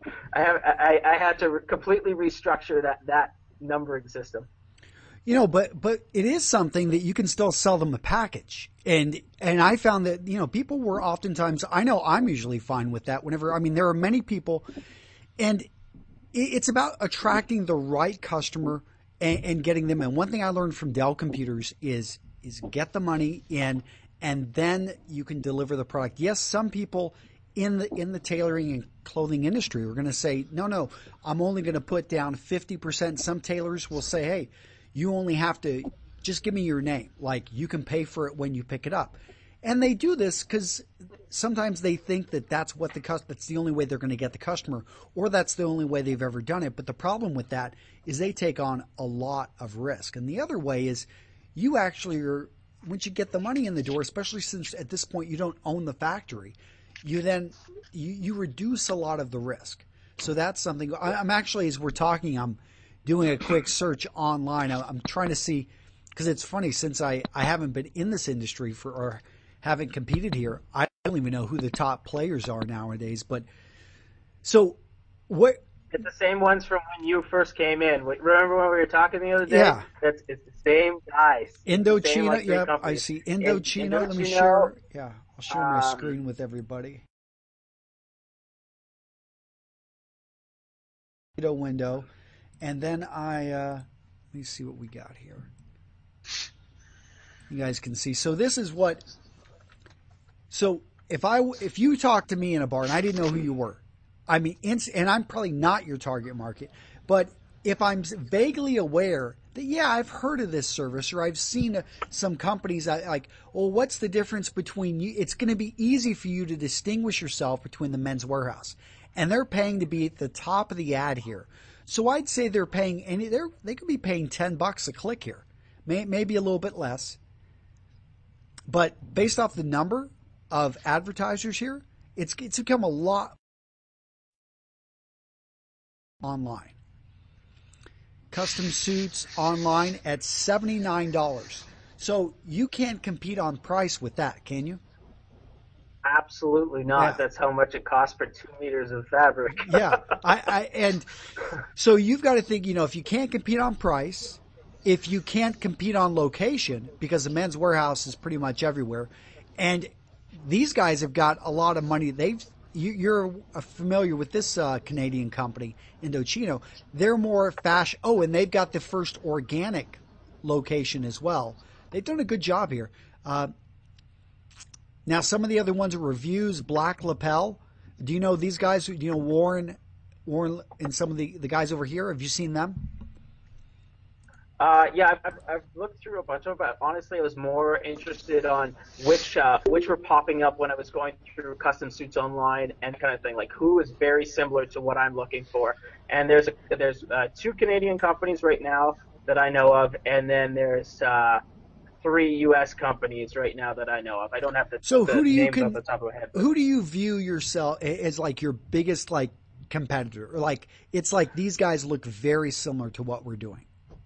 I had to completely restructure that numbering system. But it is something that you can still sell them a package. And I found that, people were oftentimes, I know I'm usually fine with that there are many people, and it's about attracting the right customer and getting them in. One thing I learned from Dell Computers is get the money in, and then you can deliver the product. Yes, some people in the tailoring and clothing industry are going to say, no, I'm only going to put down 50%. Some tailors will say, hey, you only have to just give me your name. Like, you can pay for it when you pick it up. And they do this because sometimes they think that that's the only way they're going to get the customer, or that's the only way they've ever done it. But the problem with that is they take on a lot of risk. And the other way is you actually are, once you get the money in the door, especially since at this point you don't own the factory, you reduce a lot of the risk. So that's something. I'm actually, as we're talking, I'm doing a quick search online. I'm trying to see, because it's funny, since I haven't been in this industry or haven't competed here, I don't even know who the top players are nowadays. But so what? It's the same ones from when you first came in. Remember when we were talking the other day? Yeah. It's the same guys. Indochina, yeah, I see. Indochina, let me share. Yeah, I'll share my screen with everybody. Window. And then let me see what we got here. You guys can see. So this is what, so if you talked to me in a bar and I didn't know who you were, I mean, and I'm probably not your target market, but if I'm vaguely aware that, yeah, I've heard of this service or I've seen some companies like, well, what's the difference between you? It's going to be easy for you to distinguish yourself between the Men's Warehouse, and they're paying to be at the top of the ad here. So I'd say they're paying, and they could be paying $10 a click here, maybe a little bit less. But based off the number of advertisers here, it's become a lot online. Custom suits online at $79. So you can't compete on price with that, can you? Absolutely not. Yeah. That's how much it costs for 2 meters of fabric. Yeah. And so you've got to think, if you can't compete on price, if you can't compete on location, because the Men's Warehouse is pretty much everywhere, and these guys have got a lot of money. You're familiar with this Canadian company, Indochino. They're more fashion. Oh, and they've got the first organic location as well. They've done a good job here. Now, some of the other ones are reviews. Black Lapel. Do you know these guys? Do you know Warren, and some of the guys over here? Have you seen them? Yeah, I've looked through a bunch of them, but honestly, I was more interested on which were popping up when I was going through custom suits online and kind of thing, like who is very similar to what I'm looking for. And there's 2 Canadian companies right now that I know of, and then there's 3 U.S. companies right now that I know of. I don't have the names off the top of my head. Who do you view yourself as like your biggest competitor? Or like it's like these guys look very similar to what we're doing.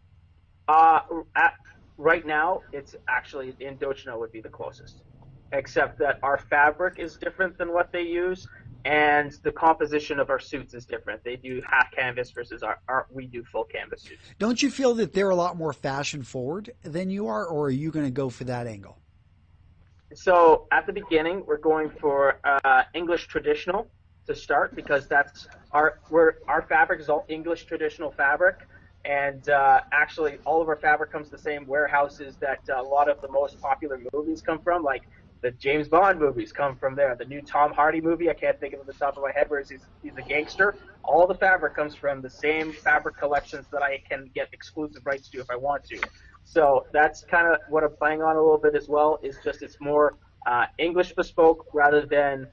Right now, it's actually Indochino would be the closest, except that our fabric is different than what they use, and the composition of our suits is different. They do half canvas versus we do full canvas suits. Don't you feel that they're a lot more fashion forward than you are, or are you going to go for that angle? So at the beginning, we're going for English traditional to start, because that's our fabric is all English traditional fabric. And actually, all of our fabric comes to the same warehouses that a lot of the most popular movies come from, like the James Bond movies come from there. The new Tom Hardy movie, I can't think of it off the top of my head, where he's a gangster. All the fabric comes from the same fabric collections that I can get exclusive rights to if I want to. So that's kind of what I'm playing on a little bit as well, is just it's more English bespoke rather than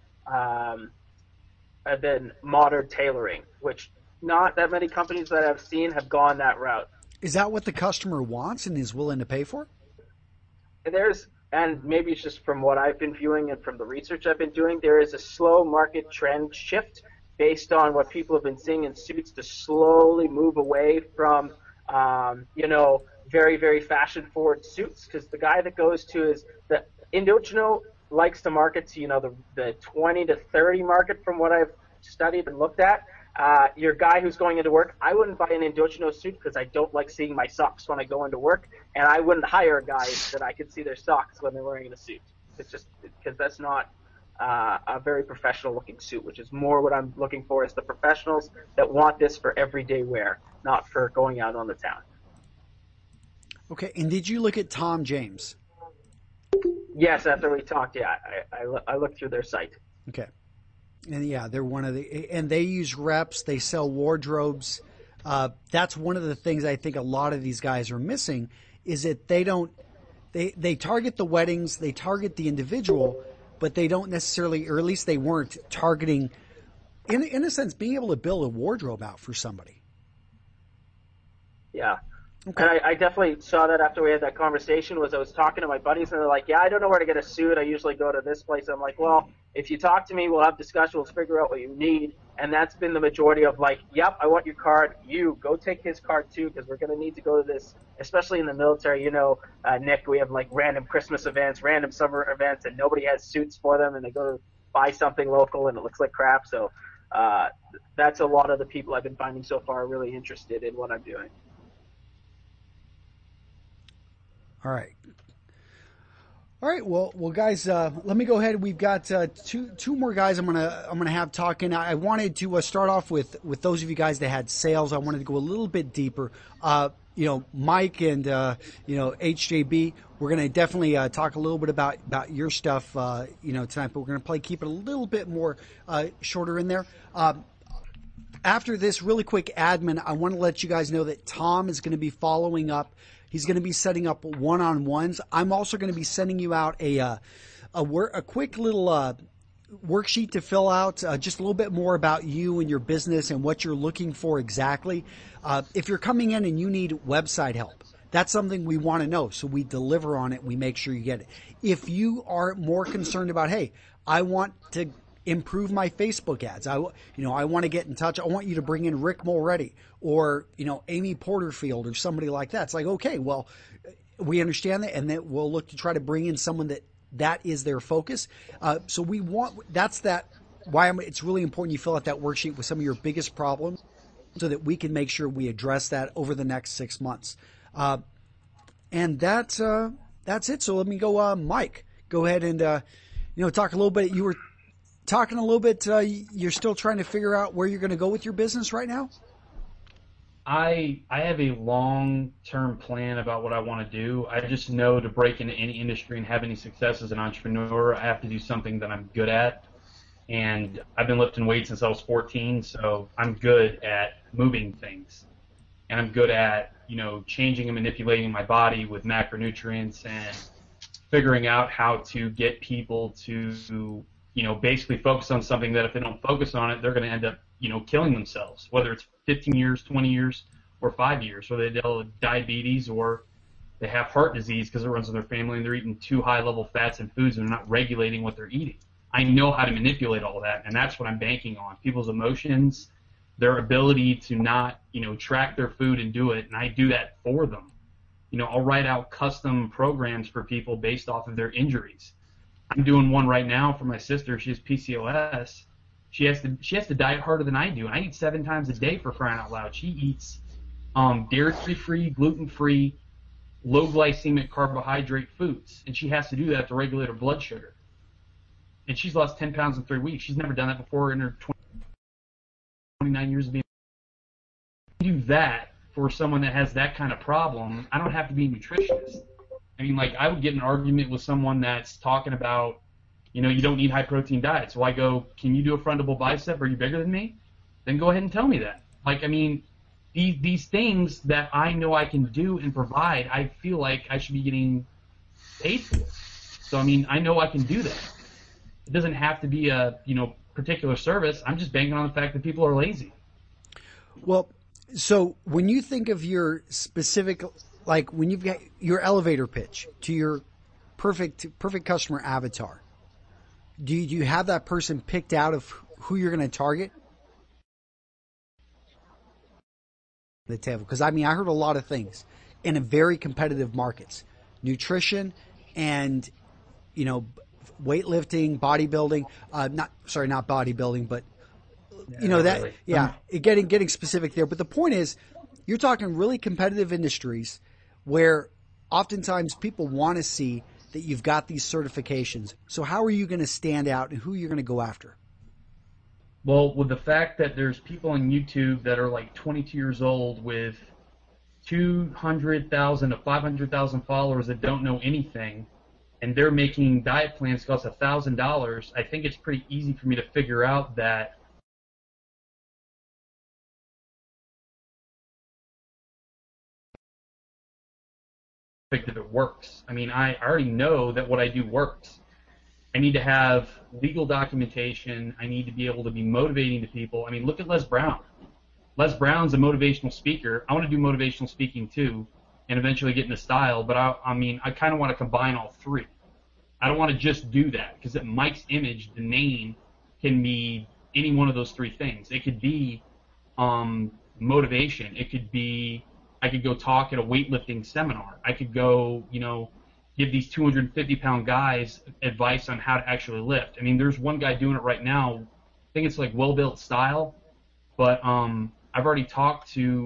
modern tailoring, which not that many companies that I've seen have gone that route. Is that what the customer wants and is willing to pay for? And maybe it's just from what I've been viewing and from the research I've been doing, there is a slow market trend shift based on what people have been seeing in suits to slowly move away from, very, very fashion-forward suits. Because the guy that goes to is the Indochino likes to market to, the 20 to 30 market from what I've studied and looked at. Your guy who's going into work, I wouldn't buy an Indochino suit because I don't like seeing my socks when I go into work, and I wouldn't hire a guy that I could see their socks when they're wearing a suit. It's just because that's not a very professional-looking suit, which is more what I'm looking for is the professionals that want this for everyday wear, not for going out on the town. Okay, and did you look at Tom James? Yes, after we talked, yeah, I looked through their site. Okay. And yeah, they're and they use reps. They sell wardrobes. That's one of the things I think a lot of these guys are missing is that they target the weddings, they target the individual, but they don't necessarily, or at least they weren't targeting, in a sense, being able to build a wardrobe out for somebody. Yeah. Okay. And I definitely saw that after we had that conversation. I was talking to my buddies, and they're like, yeah, I don't know where to get a suit. I usually go to this place. I'm like, well, if you talk to me, we'll have discussion. We'll figure out what you need. And that's been the majority of like, yep, I want your card. You go take his card too, because we're going to need to go to this, especially in the military. Nick, we have like random Christmas events, random summer events, and nobody has suits for them, and they go to buy something local, and it looks like crap. So that's a lot of the people I've been finding so far are really interested in what I'm doing. All right. Well, guys, let me go ahead. We've got two more guys. I'm gonna have talking. I wanted to start off with those of you guys that had sales. I wanted to go a little bit deeper. Mike and HJB. We're gonna definitely talk a little bit about your stuff tonight, but we're gonna keep it a little bit more shorter in there. After this really quick admin, I want to let you guys know that Tom is going to be following up. He's going to be setting up one-on-ones. I'm also going to be sending you out a quick little worksheet to fill out, just a little bit more about you and your business and what you're looking for exactly. If you're coming in and you need website help, that's something we want to know, so we deliver on it. We make sure you get it. If you are more concerned about, hey, I want to improve my Facebook ads. I want to get in touch. I want you to bring in Rick Mulready or, Amy Porterfield or somebody like that. It's like, okay, well, we understand that, and then we'll look to try to bring in someone that is their focus. So we want, it's really important you fill out that worksheet with some of your biggest problems so that we can make sure we address that over the next 6 months. And that's it. So let me go, Mike, go ahead and, talk a little bit. You were talking a little bit, you're still trying to figure out where you're going to go with your business right now? I have a long-term plan about what I want to do. I just know to break into any industry and have any success as an entrepreneur, I have to do something that I'm good at. And I've been lifting weights since I was 14, so I'm good at moving things. And I'm good at, changing and manipulating my body with macronutrients and figuring out how to get people to basically focus on something that if they don't focus on it, they're going to end up, killing themselves, whether it's 15 years, 20 years, or 5 years, whether they deal with diabetes or they have heart disease because it runs in their family and they're eating too high-level fats and foods and they're not regulating what they're eating. I know how to manipulate all of that, and that's what I'm banking on, people's emotions, their ability to not, track their food and do it, and I do that for them. I'll write out custom programs for people based off of their injuries. I'm doing one right now for my sister. She has PCOS. She has to diet harder than I do, and I eat 7 times a day, for crying out loud. She eats dairy-free, gluten-free, low-glycemic carbohydrate foods, and she has to do that to regulate her blood sugar. And she's lost 10 pounds in 3 weeks. She's never done that before in her 29 years of being. Do that for someone that has that kind of problem. I don't have to be a nutritionist. I mean, I would get in an argument with someone that's talking about, you don't need high-protein diets. So I go, can you do a frontable bicep? Are you bigger than me? Then go ahead and tell me that. These things that I know I can do and provide, I feel like I should be getting paid for. So, I know I can do that. It doesn't have to be a, particular service. I'm just banking on the fact that people are lazy. Well, so when you think of your specific, when you've got your elevator pitch to your perfect customer avatar, do you have that person picked out of who you're going to target? The table, because I heard a lot of things in a very competitive markets, nutrition and weightlifting, bodybuilding. Not bodybuilding, but really. Yeah, getting specific there. But the point is, you're talking really competitive industries where oftentimes people want to see that you've got these certifications. So how are you going to stand out and who you're going to go after? Well, with the fact that there's people on YouTube that are 22 years old with 200,000 to 500,000 followers that don't know anything, and they're making diet plans cost $1,000, I think it's pretty easy for me to figure out that if it works. I already know that what I do works. I need to have legal documentation. I need to be able to be motivating to people. Look at Les Brown. Les Brown's a motivational speaker. I want to do motivational speaking too, and eventually get into style. But I kind of want to combine all three. I don't want to just do that because at Mike's Image, the name can be any one of those three things. It could be motivation. It could be I could go talk at a weightlifting seminar. I could go, give these 250-pound guys advice on how to actually lift. There's one guy doing it right now. I think it's Well Built Style, but I've already talked to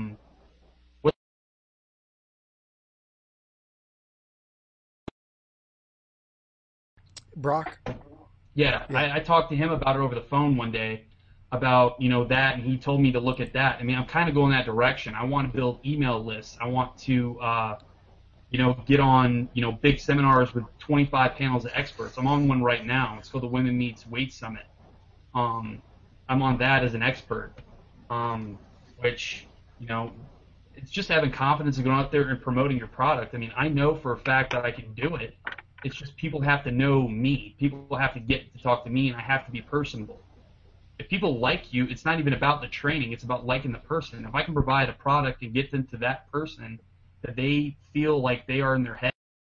Brock. Yeah. I talked to him about it over the phone one day about that, and he told me to look at that. I'm kind of going that direction. I want to build email lists. I want to get on big seminars with 25 panels of experts. I'm on one right now. It's called the Women Meets Weight Summit. I'm on that as an expert. which, it's just having confidence and going out there and promoting your product. I mean, I know for a fact that I can do it. It's just people have to know me. People have to get to talk to me, and I have to be personable. If people like you, it's not even about the training. It's about liking the person. If I can provide a product and get them to that person that they feel like they are in their head.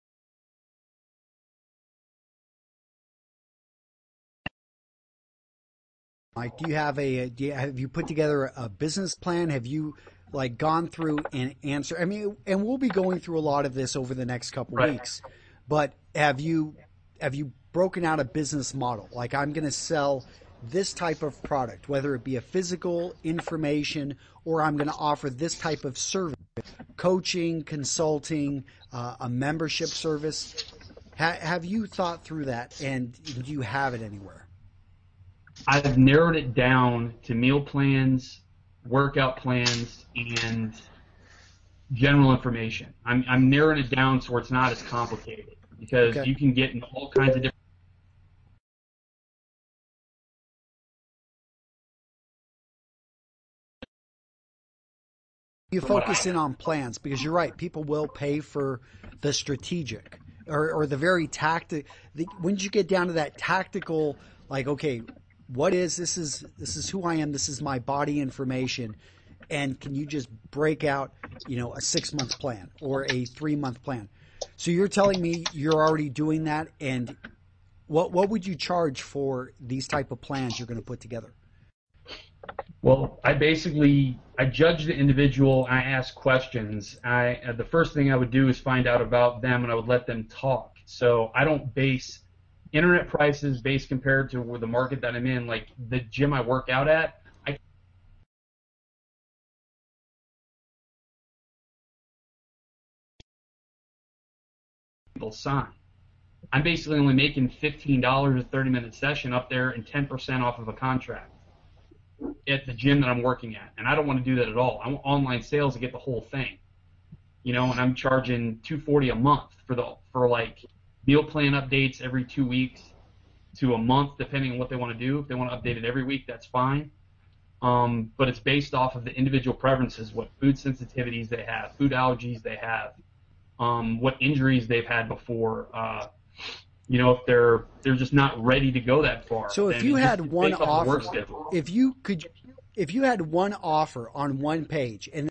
Mike, have you put together a business plan? Have you gone through and answer? I mean, and we'll be going through a lot of this over the next couple weeks. But have you broken out a business model? Like, I'm going to sell this type of product, whether it be a physical information or I'm going to offer this type of service, coaching, consulting, a membership service. Have you thought through that, and do you have it anywhere? I've narrowed it down to meal plans, workout plans, and general information. I'm narrowing it down so it's not as complicated, because you can get in all kinds of different. You focus in on plans, because you're right. People will pay for the strategic or the very tactic. When you get down to that tactical, like, okay, this is who I am. This is my body information. And can you just break out, a 6-month plan or a 3-month plan? So you're telling me you're already doing that. And what would you charge for these type of plans you're going to put together? Well, I judge the individual. I ask questions. The first thing I would do is find out about them, and I would let them talk. So I don't base internet prices based compared to the market that I'm in. Like the gym I work out at, people sign. I'm basically only making $15 a 30-minute session up there and 10% off of a contract at the gym that I'm working at, and I don't want to do that at all. I want online sales to get the whole thing, and I'm charging $240 a month for meal plan updates every 2 weeks to a month, depending on what they want to do. If they want to update it every week, that's fine. But it's based off of the individual preferences, what food sensitivities they have, food allergies they have, what injuries they've had before. If they're just not ready to go that far. So if you had one offer, if you had one offer on one page, and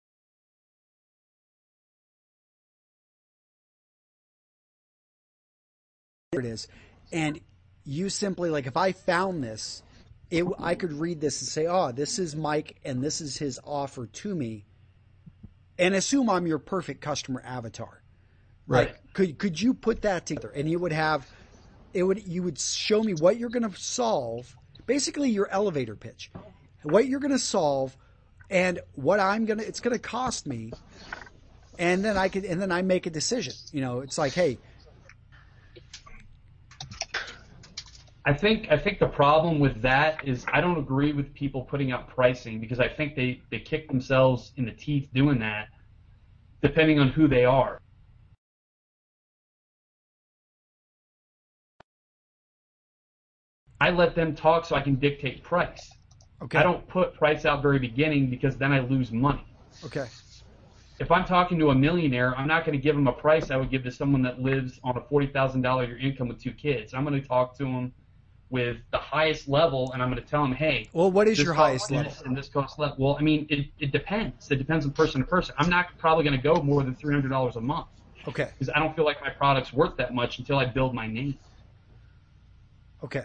it is, and you simply, if I found this, I could read this and say, oh, this is Mike, and this is his offer to me, and assume I'm your perfect customer avatar. Right. Could you put that together, and you would show me what you're going to solve, basically your elevator pitch, what you're going to solve, and what it's going to cost me, and then I make a decision. It's like, hey. I think the problem with that is I don't agree with people putting out pricing, because I think they kick themselves in the teeth doing that, depending on who they are. I let them talk so I can dictate price. Okay. I don't put price out very beginning, because then I lose money. Okay. If I'm talking to a millionaire, I'm not going to give them a price I would give to someone that lives on a $40,000 a year income with 2 kids. I'm going to talk to them with the highest level, and I'm going to tell them, hey. Well, what is your highest level? And this costs less. Well, I mean, it depends. It depends on person to person. I'm not probably going to go more than $300 a month. Okay. Because I don't feel like my product's worth that much until I build my name. Okay.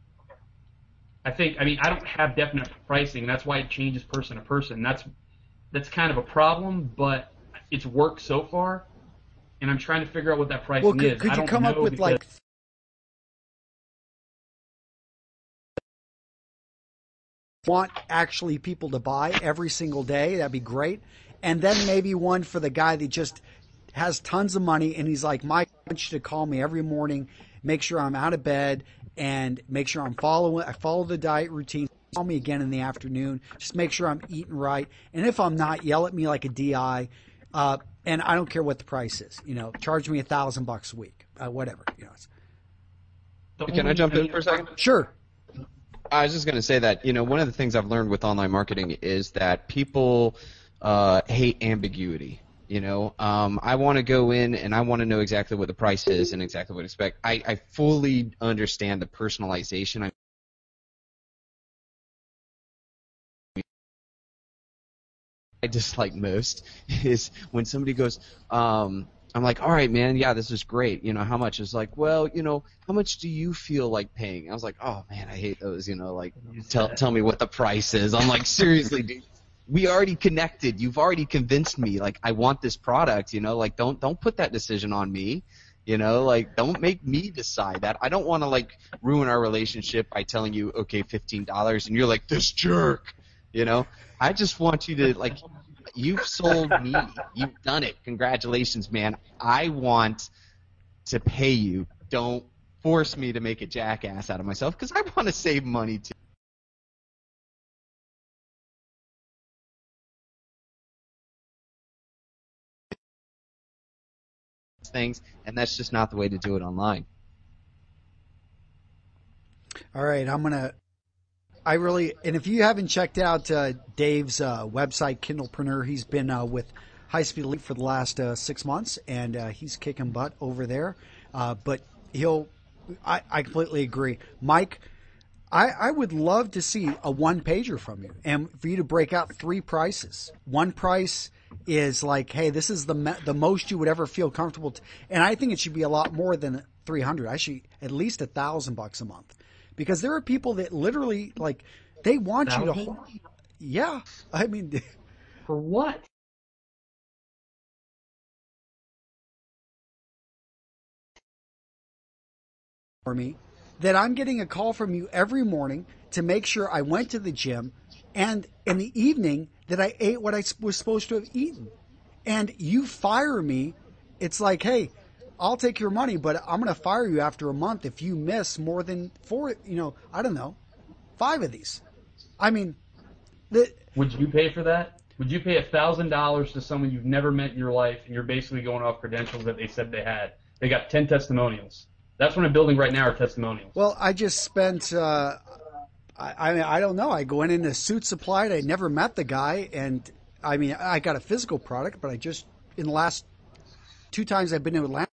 I don't have definite pricing. That's why it changes person to person. That's kind of a problem, but it's worked so far, and I'm trying to figure out what that pricing is. Could you come up with want actually people to buy every single day? That'd be great. And then maybe one for the guy that just has tons of money, and he's like, Mike, I want you to call me every morning, make sure I'm out of bed, and make sure I follow the diet routine. Call me again in the afternoon. Just make sure I'm eating right. And if I'm not, yell at me like a DI. And I don't care what the price is. Charge me $1,000 a week. Whatever. Can I jump in for a second? Sure. I was just going to say that, one of the things I've learned with online marketing is that people hate ambiguity. I want to go in and I want to know exactly what the price is and exactly what to expect. I fully understand the personalization. I dislike most is when somebody goes, I'm like, all right, man, yeah, this is great. How much? It's like, well, how much do you feel like paying? I was like, oh, man, I hate those, like, tell me what the price is. I'm like, seriously, dude, we already connected. You've already convinced me. Like, I want this product, like, don't put that decision on me. Like, don't make me decide that. I don't want to, like, ruin our relationship by telling you, okay, $15, and you're like, this jerk, I just want you to, like, you've sold me. You've done it. Congratulations, man. I want to pay you. Don't force me to make a jackass out of myself because I want to save money too. Things, and that's just not the way to do it online. All right, and if you haven't checked out Dave's website, Kindlepreneur, he's been with High Speed Elite for the last 6 months, and he's kicking butt over there. But I completely agree. Mike, I would love to see a one-pager from you, and for you to break out 3 prices. One price is like, hey, this is the most you would ever feel comfortable and I think it should be a lot more than $300. Actually, at least $1,000 a month. Because there are people that literally, like, they want you to... Yeah. I mean... For what? For me, that I'm getting a call from you every morning to make sure I went to the gym and in the evening that I ate what I was supposed to have eaten. And you fire me, it's like, hey... I'll take your money, but I'm going to fire you after a month if you miss more than 4, 5 of these. I mean, would you pay for that? Would you pay $1,000 to someone you've never met in your life, and you're basically going off credentials that they said they had? They got 10 testimonials. That's what I'm building right now are testimonials. Well, I just spent, I don't know. I go in a suit supplied. I never met the guy, and I mean, I got a physical product, but in the last 2 times I've been to Atlanta,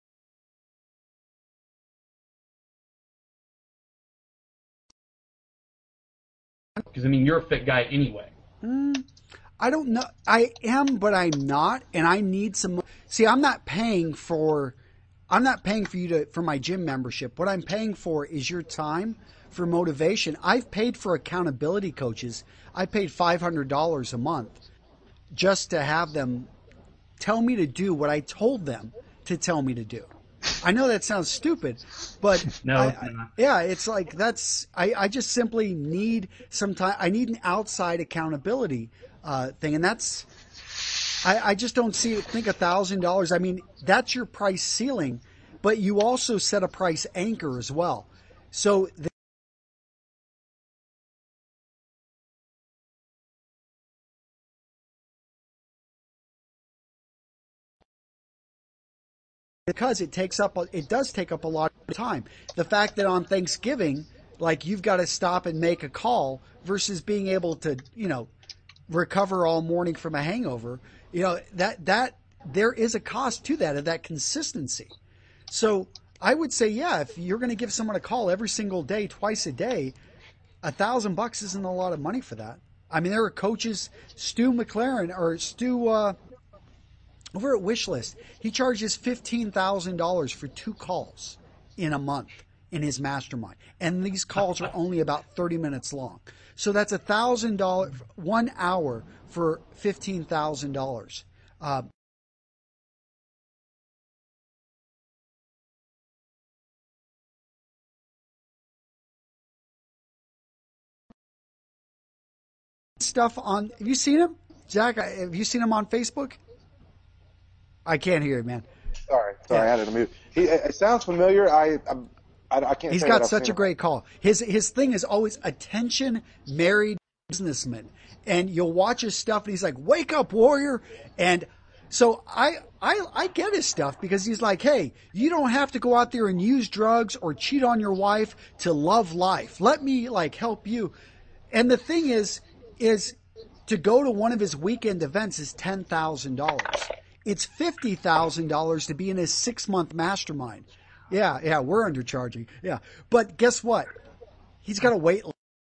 because, I mean, you're a fit guy anyway. I don't know. I am, but I'm not, and I need some. See, I'm not paying for you for my gym membership. What I'm paying for is your time for motivation. I've paid for accountability coaches. I paid $500 a month just to have them tell me to do what I told them to tell me to do. I know that sounds stupid, but no, it's like I just simply need some time. I need an outside accountability thing, and that's I just don't think $1,000. I mean, that's your price ceiling, but you also set a price anchor as well. So because it does take up a lot of time. The fact that on Thanksgiving, like, you've got to stop and make a call versus being able to, recover all morning from a hangover, that there is a cost to that, of that consistency. So I would say, yeah, if you're going to give someone a call every single day, twice a day, $1,000 isn't a lot of money for that. I mean, there are coaches, Stu over at Wishlist, he charges $15,000 for 2 calls in a month in his mastermind. And these calls are only about 30 minutes long. So that's $1,000, 1 hour for $15,000. Stuff on, have you seen him? Zach, have you seen him on Facebook? I can't hear you, man. Sorry, I had it on mute. It sounds familiar. I can't. He's got such a great call. His thing is always attention married businessman, and you'll watch his stuff, and he's like, "Wake up, warrior!" And So I get his stuff because he's like, hey, you don't have to go out there and use drugs or cheat on your wife to love life. Let me like help you. And the thing is to go to one of his weekend events is $10,000. It's $50,000 to be in his 6-month mastermind. Yeah, we're undercharging. Yeah. But guess what? He's got to wait.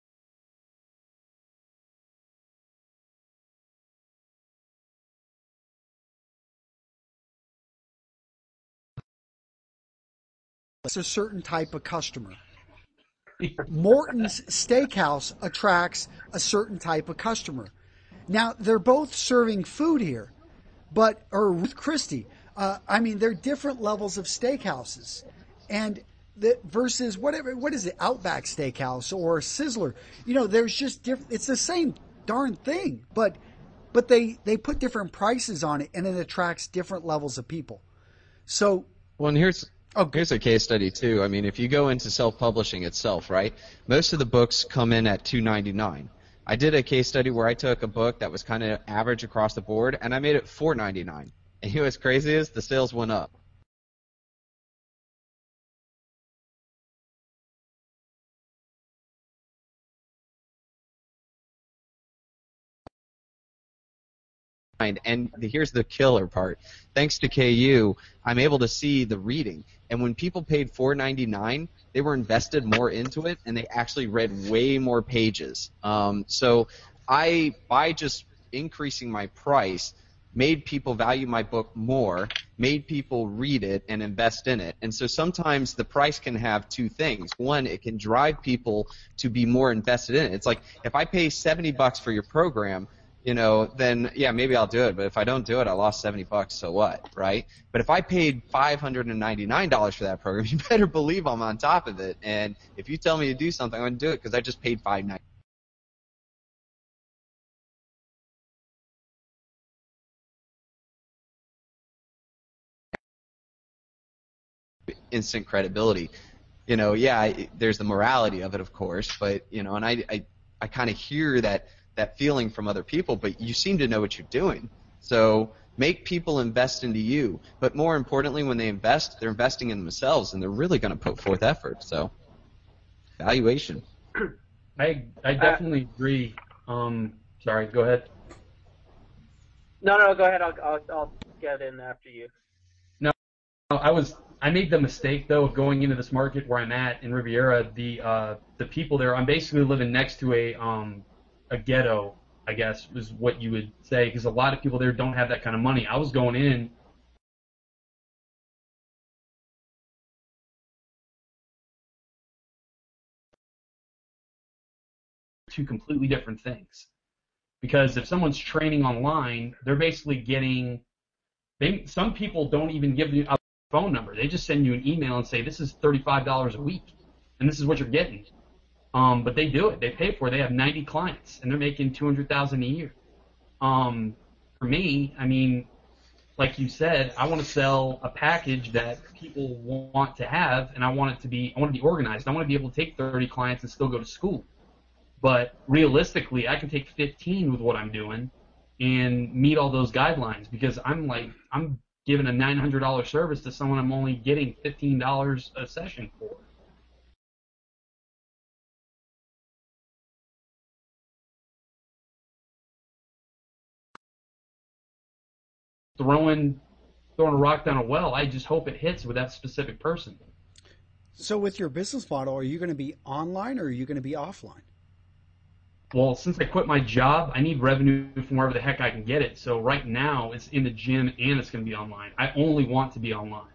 It's a certain type of customer. Morton's Steakhouse attracts a certain type of customer. Now, they're both serving food here, or Ruth Christie. They're different levels of steakhouses. And versus what is it, Outback Steakhouse or Sizzler? There's just different. It's the same darn thing, but they put different prices on it, and it attracts different levels of people. So, well, and here's a case study too. I mean, if you go into self-publishing itself, right? Most of the books come in at $2.99. I did a case study where I took a book that was kind of average across the board, and I made it $4.99. And you know what's crazy is the sales went up. And here's the killer part. Thanks to KU, I'm able to see the reading. And when people paid $4.99, they were invested more into it, and they actually read way more pages. So by just increasing my price, made people value my book more, made people read it and invest in it. And so sometimes the price can have two things. One, it can drive people to be more invested in it. It's like if I pay $70 for your program, then yeah, maybe I'll do it. But if I don't do it, I lost $70. So what, right? But if I paid $599 for that program, you better believe I'm on top of it. And if you tell me to do something, I'm going to do it because I just paid $5.99. Instant credibility. There's the morality of it, of course, but and I kind of hear that feeling from other people, but you seem to know what you're doing. So make people invest into you, but more importantly, when they invest, they're investing in themselves, and they're really going to put forth effort. So valuation. I definitely agree. Sorry, go ahead. No, go ahead. I'll get in after you. No, I made the mistake though of going into this market where I'm at in Riviera. The people there, I'm basically living next to a ghetto, I guess, is what you would say, because a lot of people there don't have that kind of money. I was going in two completely different things. Because if someone's training online, they're basically getting some people don't even give you a phone number. They just send you an email and say, this is $35 a week, and this is what you're getting. But they do it. They pay for it. They have 90 clients, and they're making $200,000 a year. For me, like you said, I want to sell a package that people want to have, and I want to be organized. I want to be able to take 30 clients and still go to school. But realistically, I can take 15 with what I'm doing and meet all those guidelines, because I'm giving a $900 service to someone I'm only getting $15 a session for. Throwing a rock down a well, I just hope it hits with that specific person. So with your business model, are you going to be online or are you going to be offline? Well, since I quit my job, I need revenue from wherever the heck I can get it. So right now, it's in the gym and it's going to be online. I only want to be online.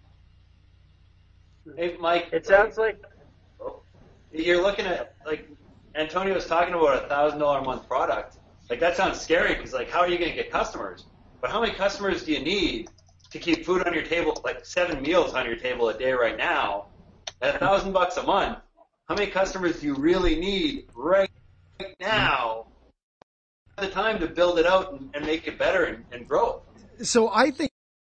Hey, Mike. It sounds like you're looking at, like, Antonio was talking about a $1,000 a month product. Like, that sounds scary because, like, how are you going to get customers? But how many customers do you need to keep food on your table, like 7 meals on your table a day right now, at $1,000 a month? How many customers do you really need right now? The time to build it out and make it better and grow. So I think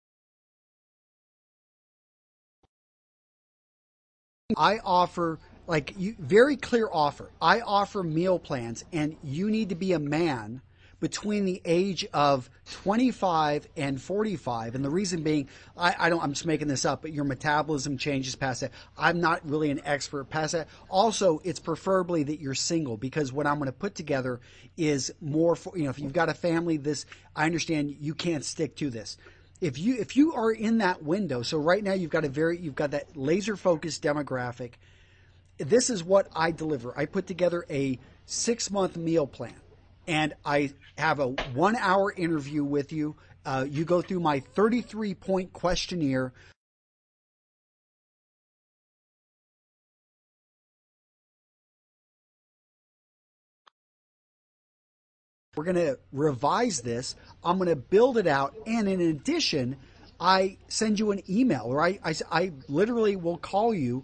I offer, very clear offer. I offer meal plans, and you need to be a man, between the age of 25 and 45. And the reason being, I'm just making this up, but your metabolism changes past that. I'm not really an expert past that. Also, it's preferably that you're single, because what I'm going to put together is more for, if you've got a family, I understand you can't stick to this. If you are in that window, so right now you've got that laser focused demographic. This is what I deliver. I put together a 6-month meal plan, and I have a 1-hour interview with you. You go through my 33-point questionnaire. We're going to revise this. I'm going to build it out. And in addition, I send you an email, right? I literally will call you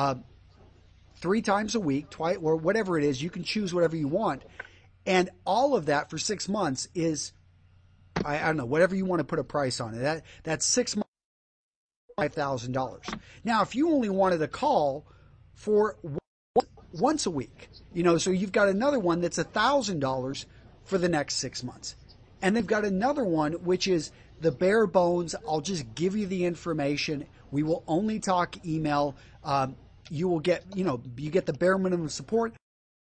3 times a week, twice, or whatever it is. You can choose whatever you want. And all of that for 6 months is, I don't know, whatever you want to put a price on it. That's 6 months, $5,000. Now, if you only wanted a call for once a week, so you've got another one that's $1,000 for the next 6 months. And they've got another one, which is the bare bones. I'll just give you the information. We will only talk email. You will get, you get the bare minimum support.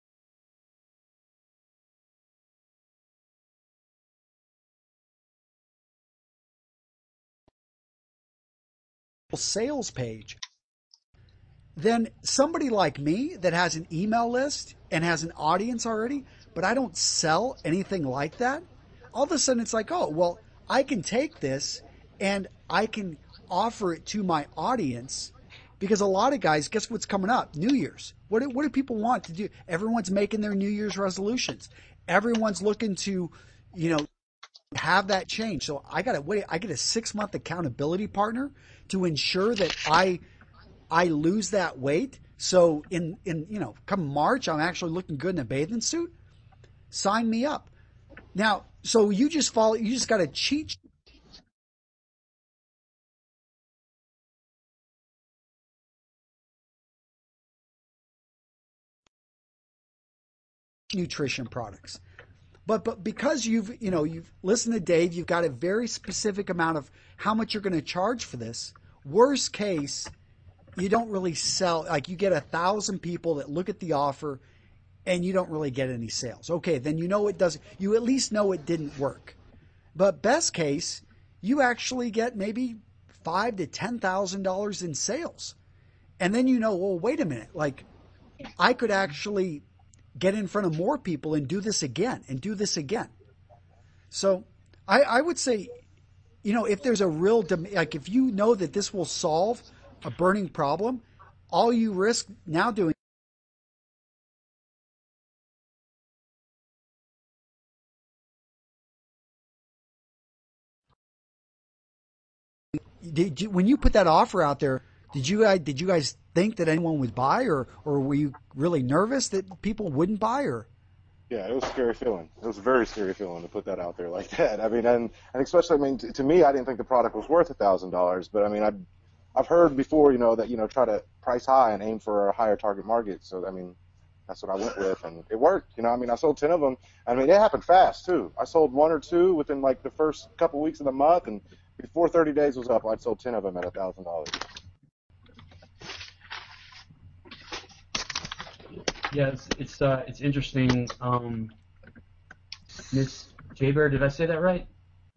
Sales page. Then somebody like me that has an email list and has an audience already, but I don't sell anything like that, all of a sudden it's like, oh, well, I can take this and I can offer it to my audience, because a lot of guys, guess what's coming up? New Year's. What do people want to do? Everyone's making their New Year's resolutions. Everyone's looking to, have that change. So I get a 6-month accountability partner to ensure that I lose that weight. So in come March, I'm actually looking good in a bathing suit. Sign me up. Now, so you just got to cheat nutrition products. But because you've listened to Dave, you've got a very specific amount of how much you're going to charge for this. Worst case, you don't really sell, like you get 1,000 people that look at the offer and you don't really get any sales. Okay, then it doesn't, you at least know it didn't work. But best case, you get maybe $5,000 to $10,000 in sales. And then well, wait a minute, like I could actually get in front of more people and do this again and do this again. So I would say, if there's a real, if you know that this will solve a burning problem, all you risk now doing when you put that offer out there, did you guys think that anyone would buy, or were you really nervous that people wouldn't buy? Or yeah, it was a scary feeling. It was a very scary feeling to put that out there like that. I mean, and especially, to me, I didn't think the product was worth $1,000. But I mean, I've heard before, that try to price high and aim for a higher target market. So I mean, that's what I went with, and it worked. I sold 10 of them. I mean, it happened fast too. I sold 1 or 2 within like the first couple weeks of the month, and before 30 days was up, I'd sold 10 of them at $1,000. Yeah, it's interesting. Miss J-Bear, did I say that right?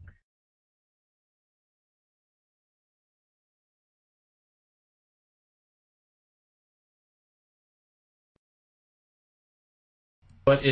But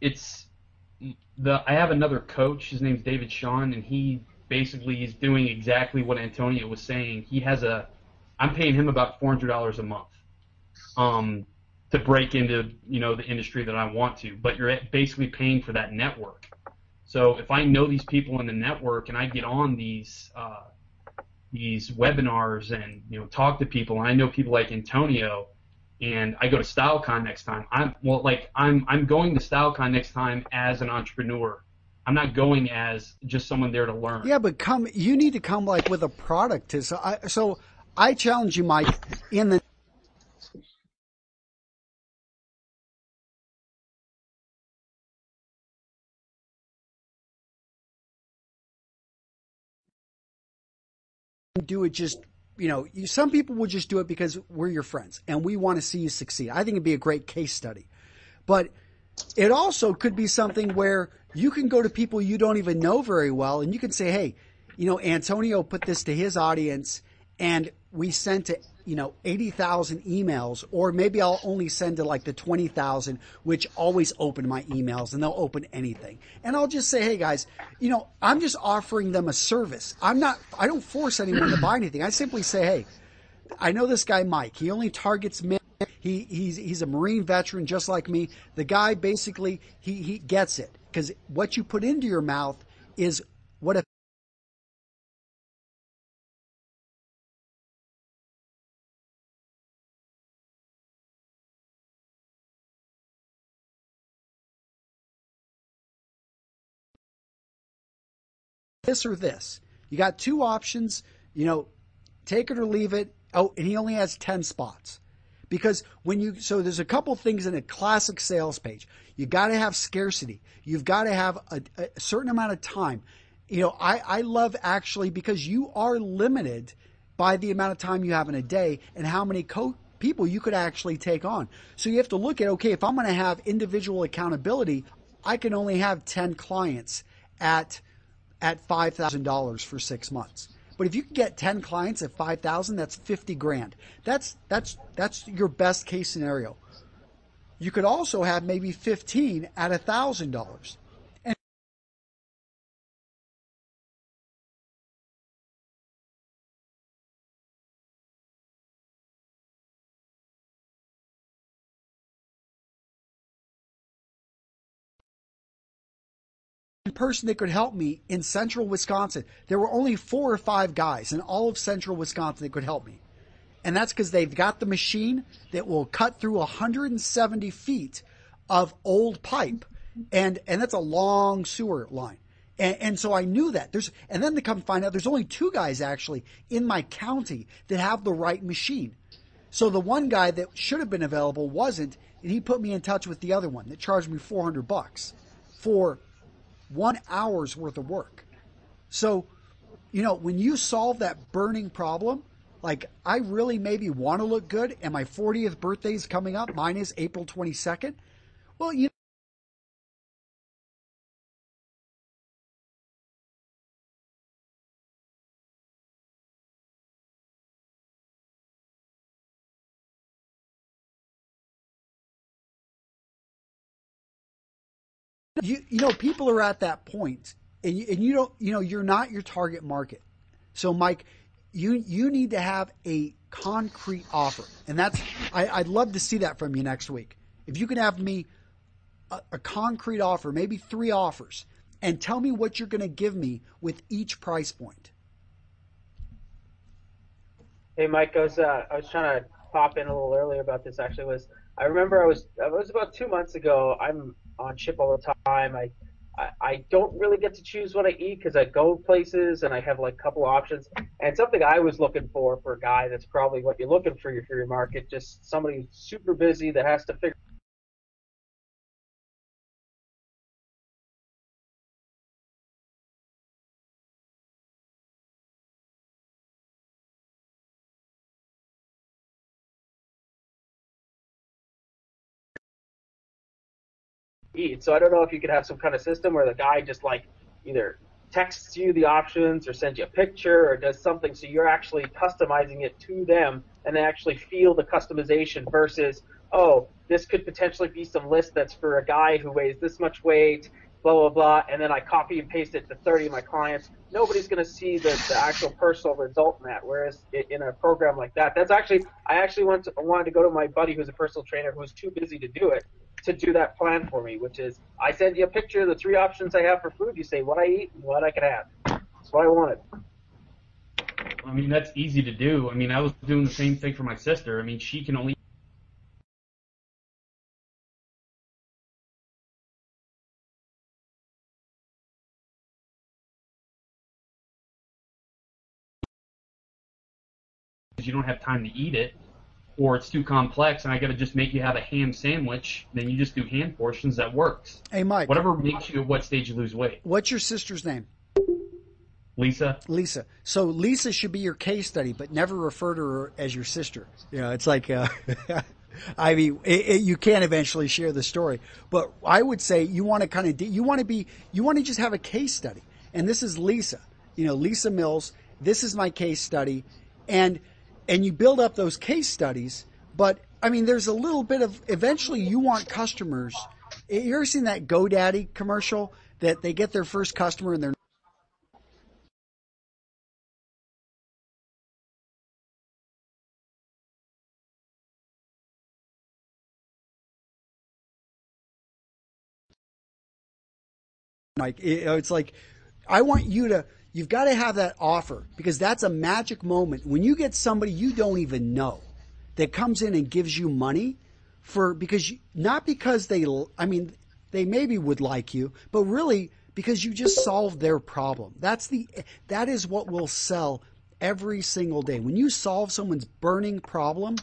I have another coach. His name's David Sean, and he basically is doing exactly what Antonio was saying. I'm paying him about $400 a month. To break into the industry that I want to, but you're basically paying for that network. So if I know these people in the network and I get on these webinars and talk to people, and I know people like Antonio, and I go to StyleCon next time, I'm going to StyleCon next time as an entrepreneur. I'm not going as just someone there to learn. Yeah, but you need to come like with a product. So I challenge you, Mike, in the do it just, some people will just do it because we're your friends and we want to see you succeed. I think it'd be a great case study. But it also could be something where you can go to people you don't even know very well and you can say, hey, Antonio put this to his audience and we sent to 80,000 emails, or maybe I'll only send to like the 20,000, which always open my emails and they'll open anything. And I'll just say, hey guys, I'm just offering them a service. I don't force anyone to buy anything. I simply say, hey, I know this guy, Mike, he only targets men. He's a Marine veteran just like me. The guy basically, he gets it because what you put into your mouth is what if this or this. You got two options, take it or leave it. Oh, and he only has 10 spots. Because so there's a couple things in a classic sales page. You got to have scarcity. You've got to have a certain amount of time. I love actually because you are limited by the amount of time you have in a day and how many people you could actually take on. So you have to look at, okay, if I'm going to have individual accountability, I can only have 10 clients at $5,000 for 6 months. But if you can get 10 clients at $5,000, that's $50,000. That's your best case scenario. You could also have maybe 15 at $1,000. And person that could help me in central Wisconsin. There were only 4 or 5 guys in all of central Wisconsin that could help me. And that's because they've got the machine that will cut through 170 feet of old pipe. And that's a long sewer line. And so I knew that. And then to come find out, there's only 2 guys actually in my county that have the right machine. So the one guy that should have been available wasn't, and he put me in touch with the other one that charged me $400 for 1 hour's worth of work. So, when you solve that burning problem, like I really maybe want to look good and my 40th birthday is coming up, mine is April 22nd. Well, people are at that point, and you don't, you're not your target market. So, Mike, you need to have a concrete offer, and I'd love to see that from you next week. If you can have me a concrete offer, maybe 3 offers, and tell me what you're going to give me with each price point. Hey, Mike, I was trying to pop in a little earlier about this. Actually, I remember I was about 2 months ago. I'm on ship all the time. I don't really get to choose what I eat because I go places and I have like a couple options. And something I was looking for a guy that's probably what you're looking for your market, just somebody who's super busy that has to figure eat. So I don't know if you could have some kind of system where the guy just like either texts you the options or sends you a picture or does something so you're actually customizing it to them and they actually feel the customization versus, oh, this could potentially be some list that's for a guy who weighs this much weight, blah, blah, blah, and then I copy and paste it to 30 of my clients. Nobody's going to see the actual personal result in that, whereas in a program like that, I actually wanted to go to my buddy who's a personal trainer who's too busy to do it, to do that plan for me, which is I send you a picture of the 3 options I have for food. You say what I eat and what I could have. That's what I wanted. I mean, that's easy to do. I mean, I was doing the same thing for my sister. I mean, she can only you don't have time to eat it, or it's too complex and I got to just make you have a ham sandwich, then you just do ham portions. That works. Hey, Mike. Whatever makes you at what stage you lose weight. What's your sister's name? Lisa? Lisa. So Lisa should be your case study, but never refer to her as your sister. You know, it's like, I mean, you can eventually share the story, but I would say you want to kind of, you want to just have a case study. And this is Lisa, you know, Lisa Mills. This is my case study. And you build up those case studies, but I mean, there's a little bit of, eventually you want customers. You ever seen that GoDaddy commercial that they get their first customer and they're like, it's like, I want you to, you've got to have that offer, because that's a magic moment. When you get somebody you don't even know that comes in and gives you money not because they, I mean, they maybe would like you, but really because you just solved their problem. That is what will sell every single day. When you solve someone's burning problem,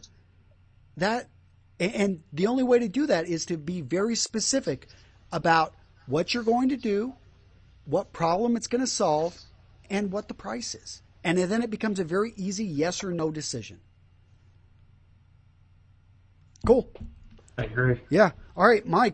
and the only way to do that is to be very specific about what you're going to do, what problem it's going to solve, and what the price is. And then it becomes a very easy yes or no decision. Cool. I agree. Yeah. All right, Mike.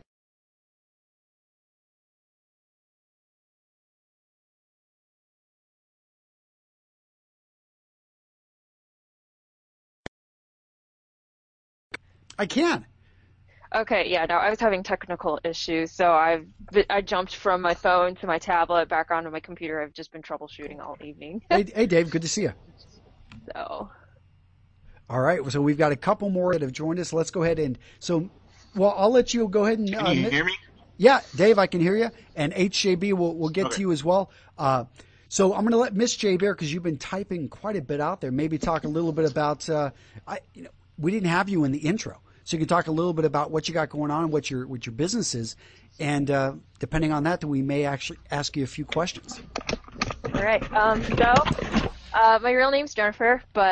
I can. Okay, yeah, no, I was having technical issues, so I jumped from my phone to my tablet back onto my computer. I've just been troubleshooting all evening. Hey, Dave, good to see you. So. All right, so we've got a couple more that have joined us. Let's go ahead and I'll let you go ahead and. Can you hear me? Yeah, Dave, I can hear you, and HJB will get to you as well. So I'm going to let Miss J Bear, because you've been typing quite a bit out there, maybe talk a little bit about. We didn't have you in the intro. So you can talk a little bit about what you got going on, what your business is, and depending on that, then we may actually ask you a few questions. All right. My real name's Jennifer, but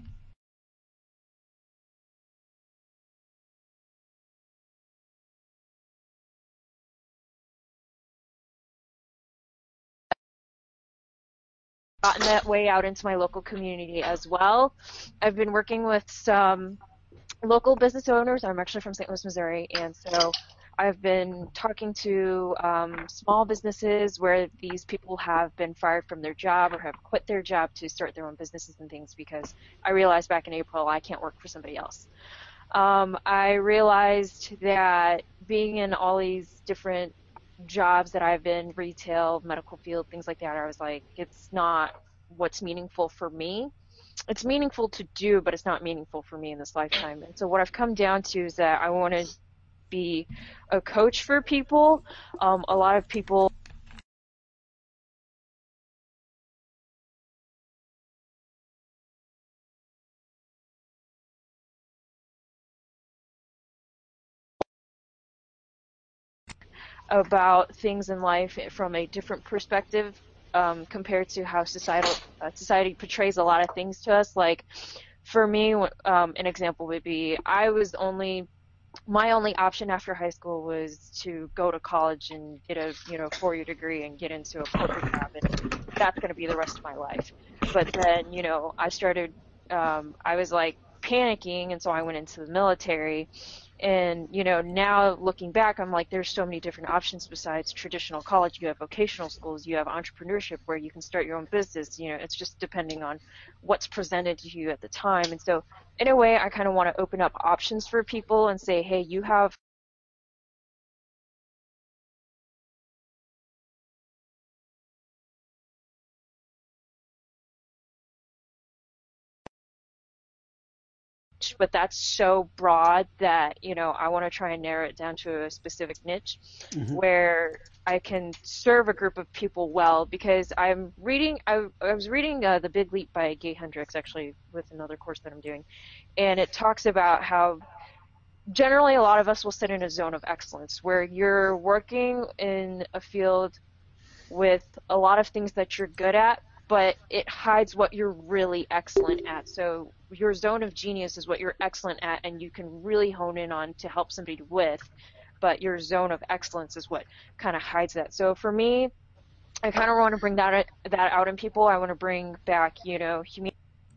gotten that way out into my local community as well. I've been working with some local business owners. I'm actually from St. Louis, Missouri, and so I've been talking to small businesses where these people have been fired from their job or have quit their job to start their own businesses and things, because I realized back in April I can't work for somebody else. I realized that being in all these different jobs that I've been, retail, medical field, things like that, I was like, it's not what's meaningful for me. It's meaningful to do, but it's not meaningful for me in this lifetime. And so what I've come down to is that I want to be a coach for people. A lot of people about things in life from a different perspective compared to how society portrays a lot of things to us. Like, for me, an example would be my only option after high school was to go to college and get a 4-year degree and get into a corporate job, and that's going to be the rest of my life. But then I started I was like panicking, and so I went into the military. And now looking back, I'm like, there's so many different options besides traditional college. You have vocational schools, you have entrepreneurship where you can start your own business. It's just depending on what's presented to you at the time. And so in a way, I kind of want to open up options for people and say, hey, you have but that's so broad that I want to try and narrow it down to a specific niche where I can serve a group of people well, because I was reading The Big Leap by Gay Hendricks, actually, with another course that I'm doing, and it talks about how generally a lot of us will sit in a zone of excellence where you're working in a field with a lot of things that you're good at, but it hides what you're really excellent at. So your zone of genius is what you're excellent at and you can really hone in on to help somebody with, but your zone of excellence is what kind of hides that. So for me, I kind of want to bring that out in people. I want to bring back, humanity.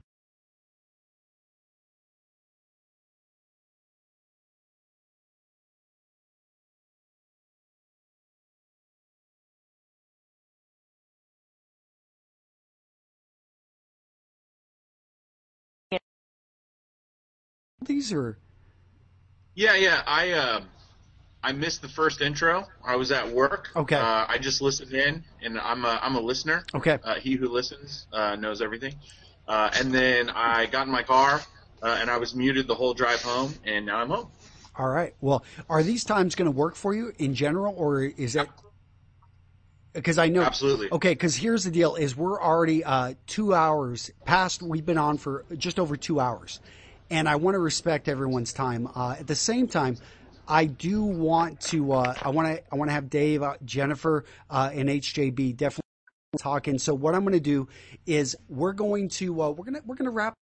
These are. Yeah. I missed the first intro. I was at work. Okay. I just listened in, and I'm a listener. Okay. He who listens knows everything. And then I got in my car, and I was muted the whole drive home, and now I'm home. All right. Well, are these times going to work for you in general, or is that? Because I know. Absolutely. Okay, because here's the deal: is we're already 2 hours past. We've been on for just over 2 hours, and I want to respect everyone's time. At the same time, I do want to. I want to have Dave, Jennifer, and HJB definitely talking. So what I'm going to do is we're going to wrap.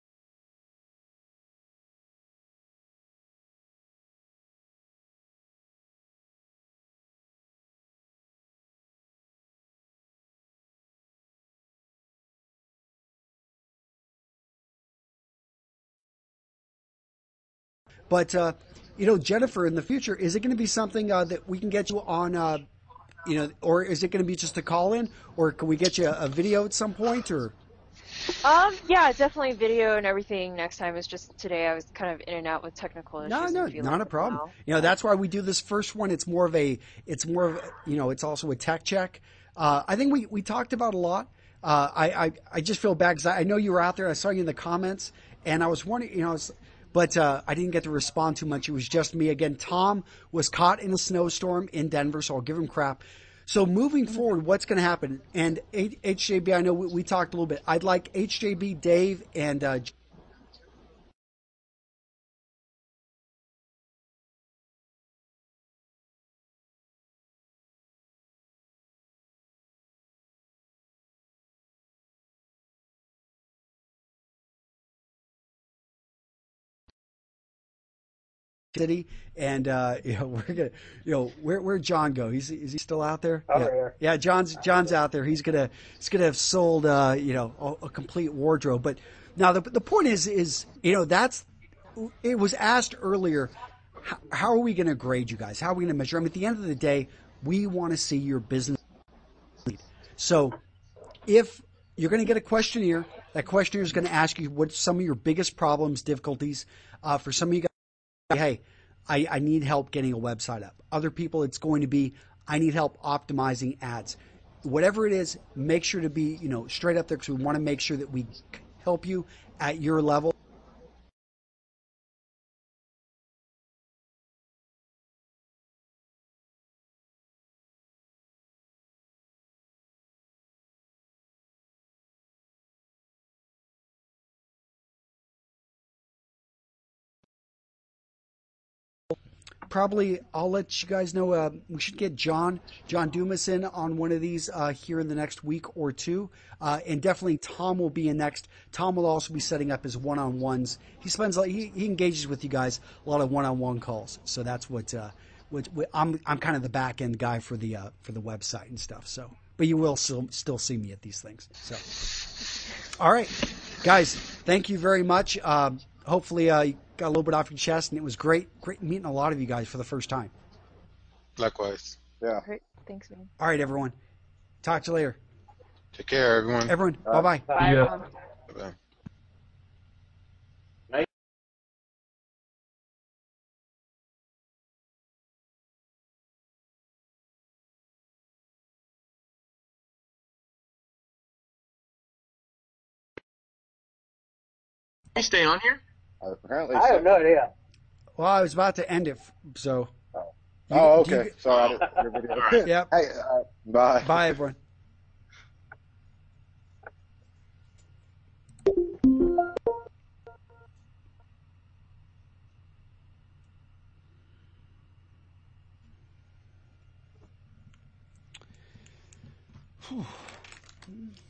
But Jennifer, in the future, is it going to be something that we can get you on? Or is it going to be just a call in, or can we get you a video at some point, or? Yeah, definitely video and everything next time. It's just today I was kind of in and out with technical issues. No, not a problem. That's why we do this first one. It's also a tech check. I think we talked about a lot. I just feel bad because I know you were out there. I saw you in the comments, and I was wondering, but I didn't get to respond too much. It was just me again. Tom was caught in a snowstorm in Denver, so I'll give him crap. So moving forward, what's going to happen? And HJB, I know we talked a little bit. I'd like HJB, Dave, and City, and we're gonna, where'd John go? Is he still out there? Yeah, John's out there. He's gonna have sold a complete wardrobe. But now the point is that's it was asked earlier. How are we going to grade you guys? How are we going to measure? I mean, at the end of the day, we want to see your business. So if you're going to get a questionnaire, that questionnaire is going to ask you what's some of your biggest problems, difficulties. For some of you guys, hey, I need help getting a website up. Other people, it's going to be, I need help optimizing ads. Whatever it is, make sure to be, straight up there, because we want to make sure that we help you at your level. Probably, I'll let you guys know. We should get John Dumas in on one of these here in the next week or two, and definitely Tom will be in next. Tom will also be setting up his one-on-ones. He engages with you guys a lot of one-on-one calls. So that's what I'm kind of the back end guy for the website and stuff. So, but you will still see me at these things. So, all right, guys, thank you very much. Hopefully, you got a little bit off your chest, and it was great meeting a lot of you guys for the first time. Likewise. Yeah. Great. Thanks, man. All right, everyone. Talk to you later. Take care, everyone. Everyone, bye-bye. Bye, Yeah. everyone. Bye-bye. You stay on here? Apparently. I have no idea. Well, I was about to end it, so. Okay. Sorry, I didn't hear your video. All right. Yep. Hey, bye. Bye, everyone. Whew.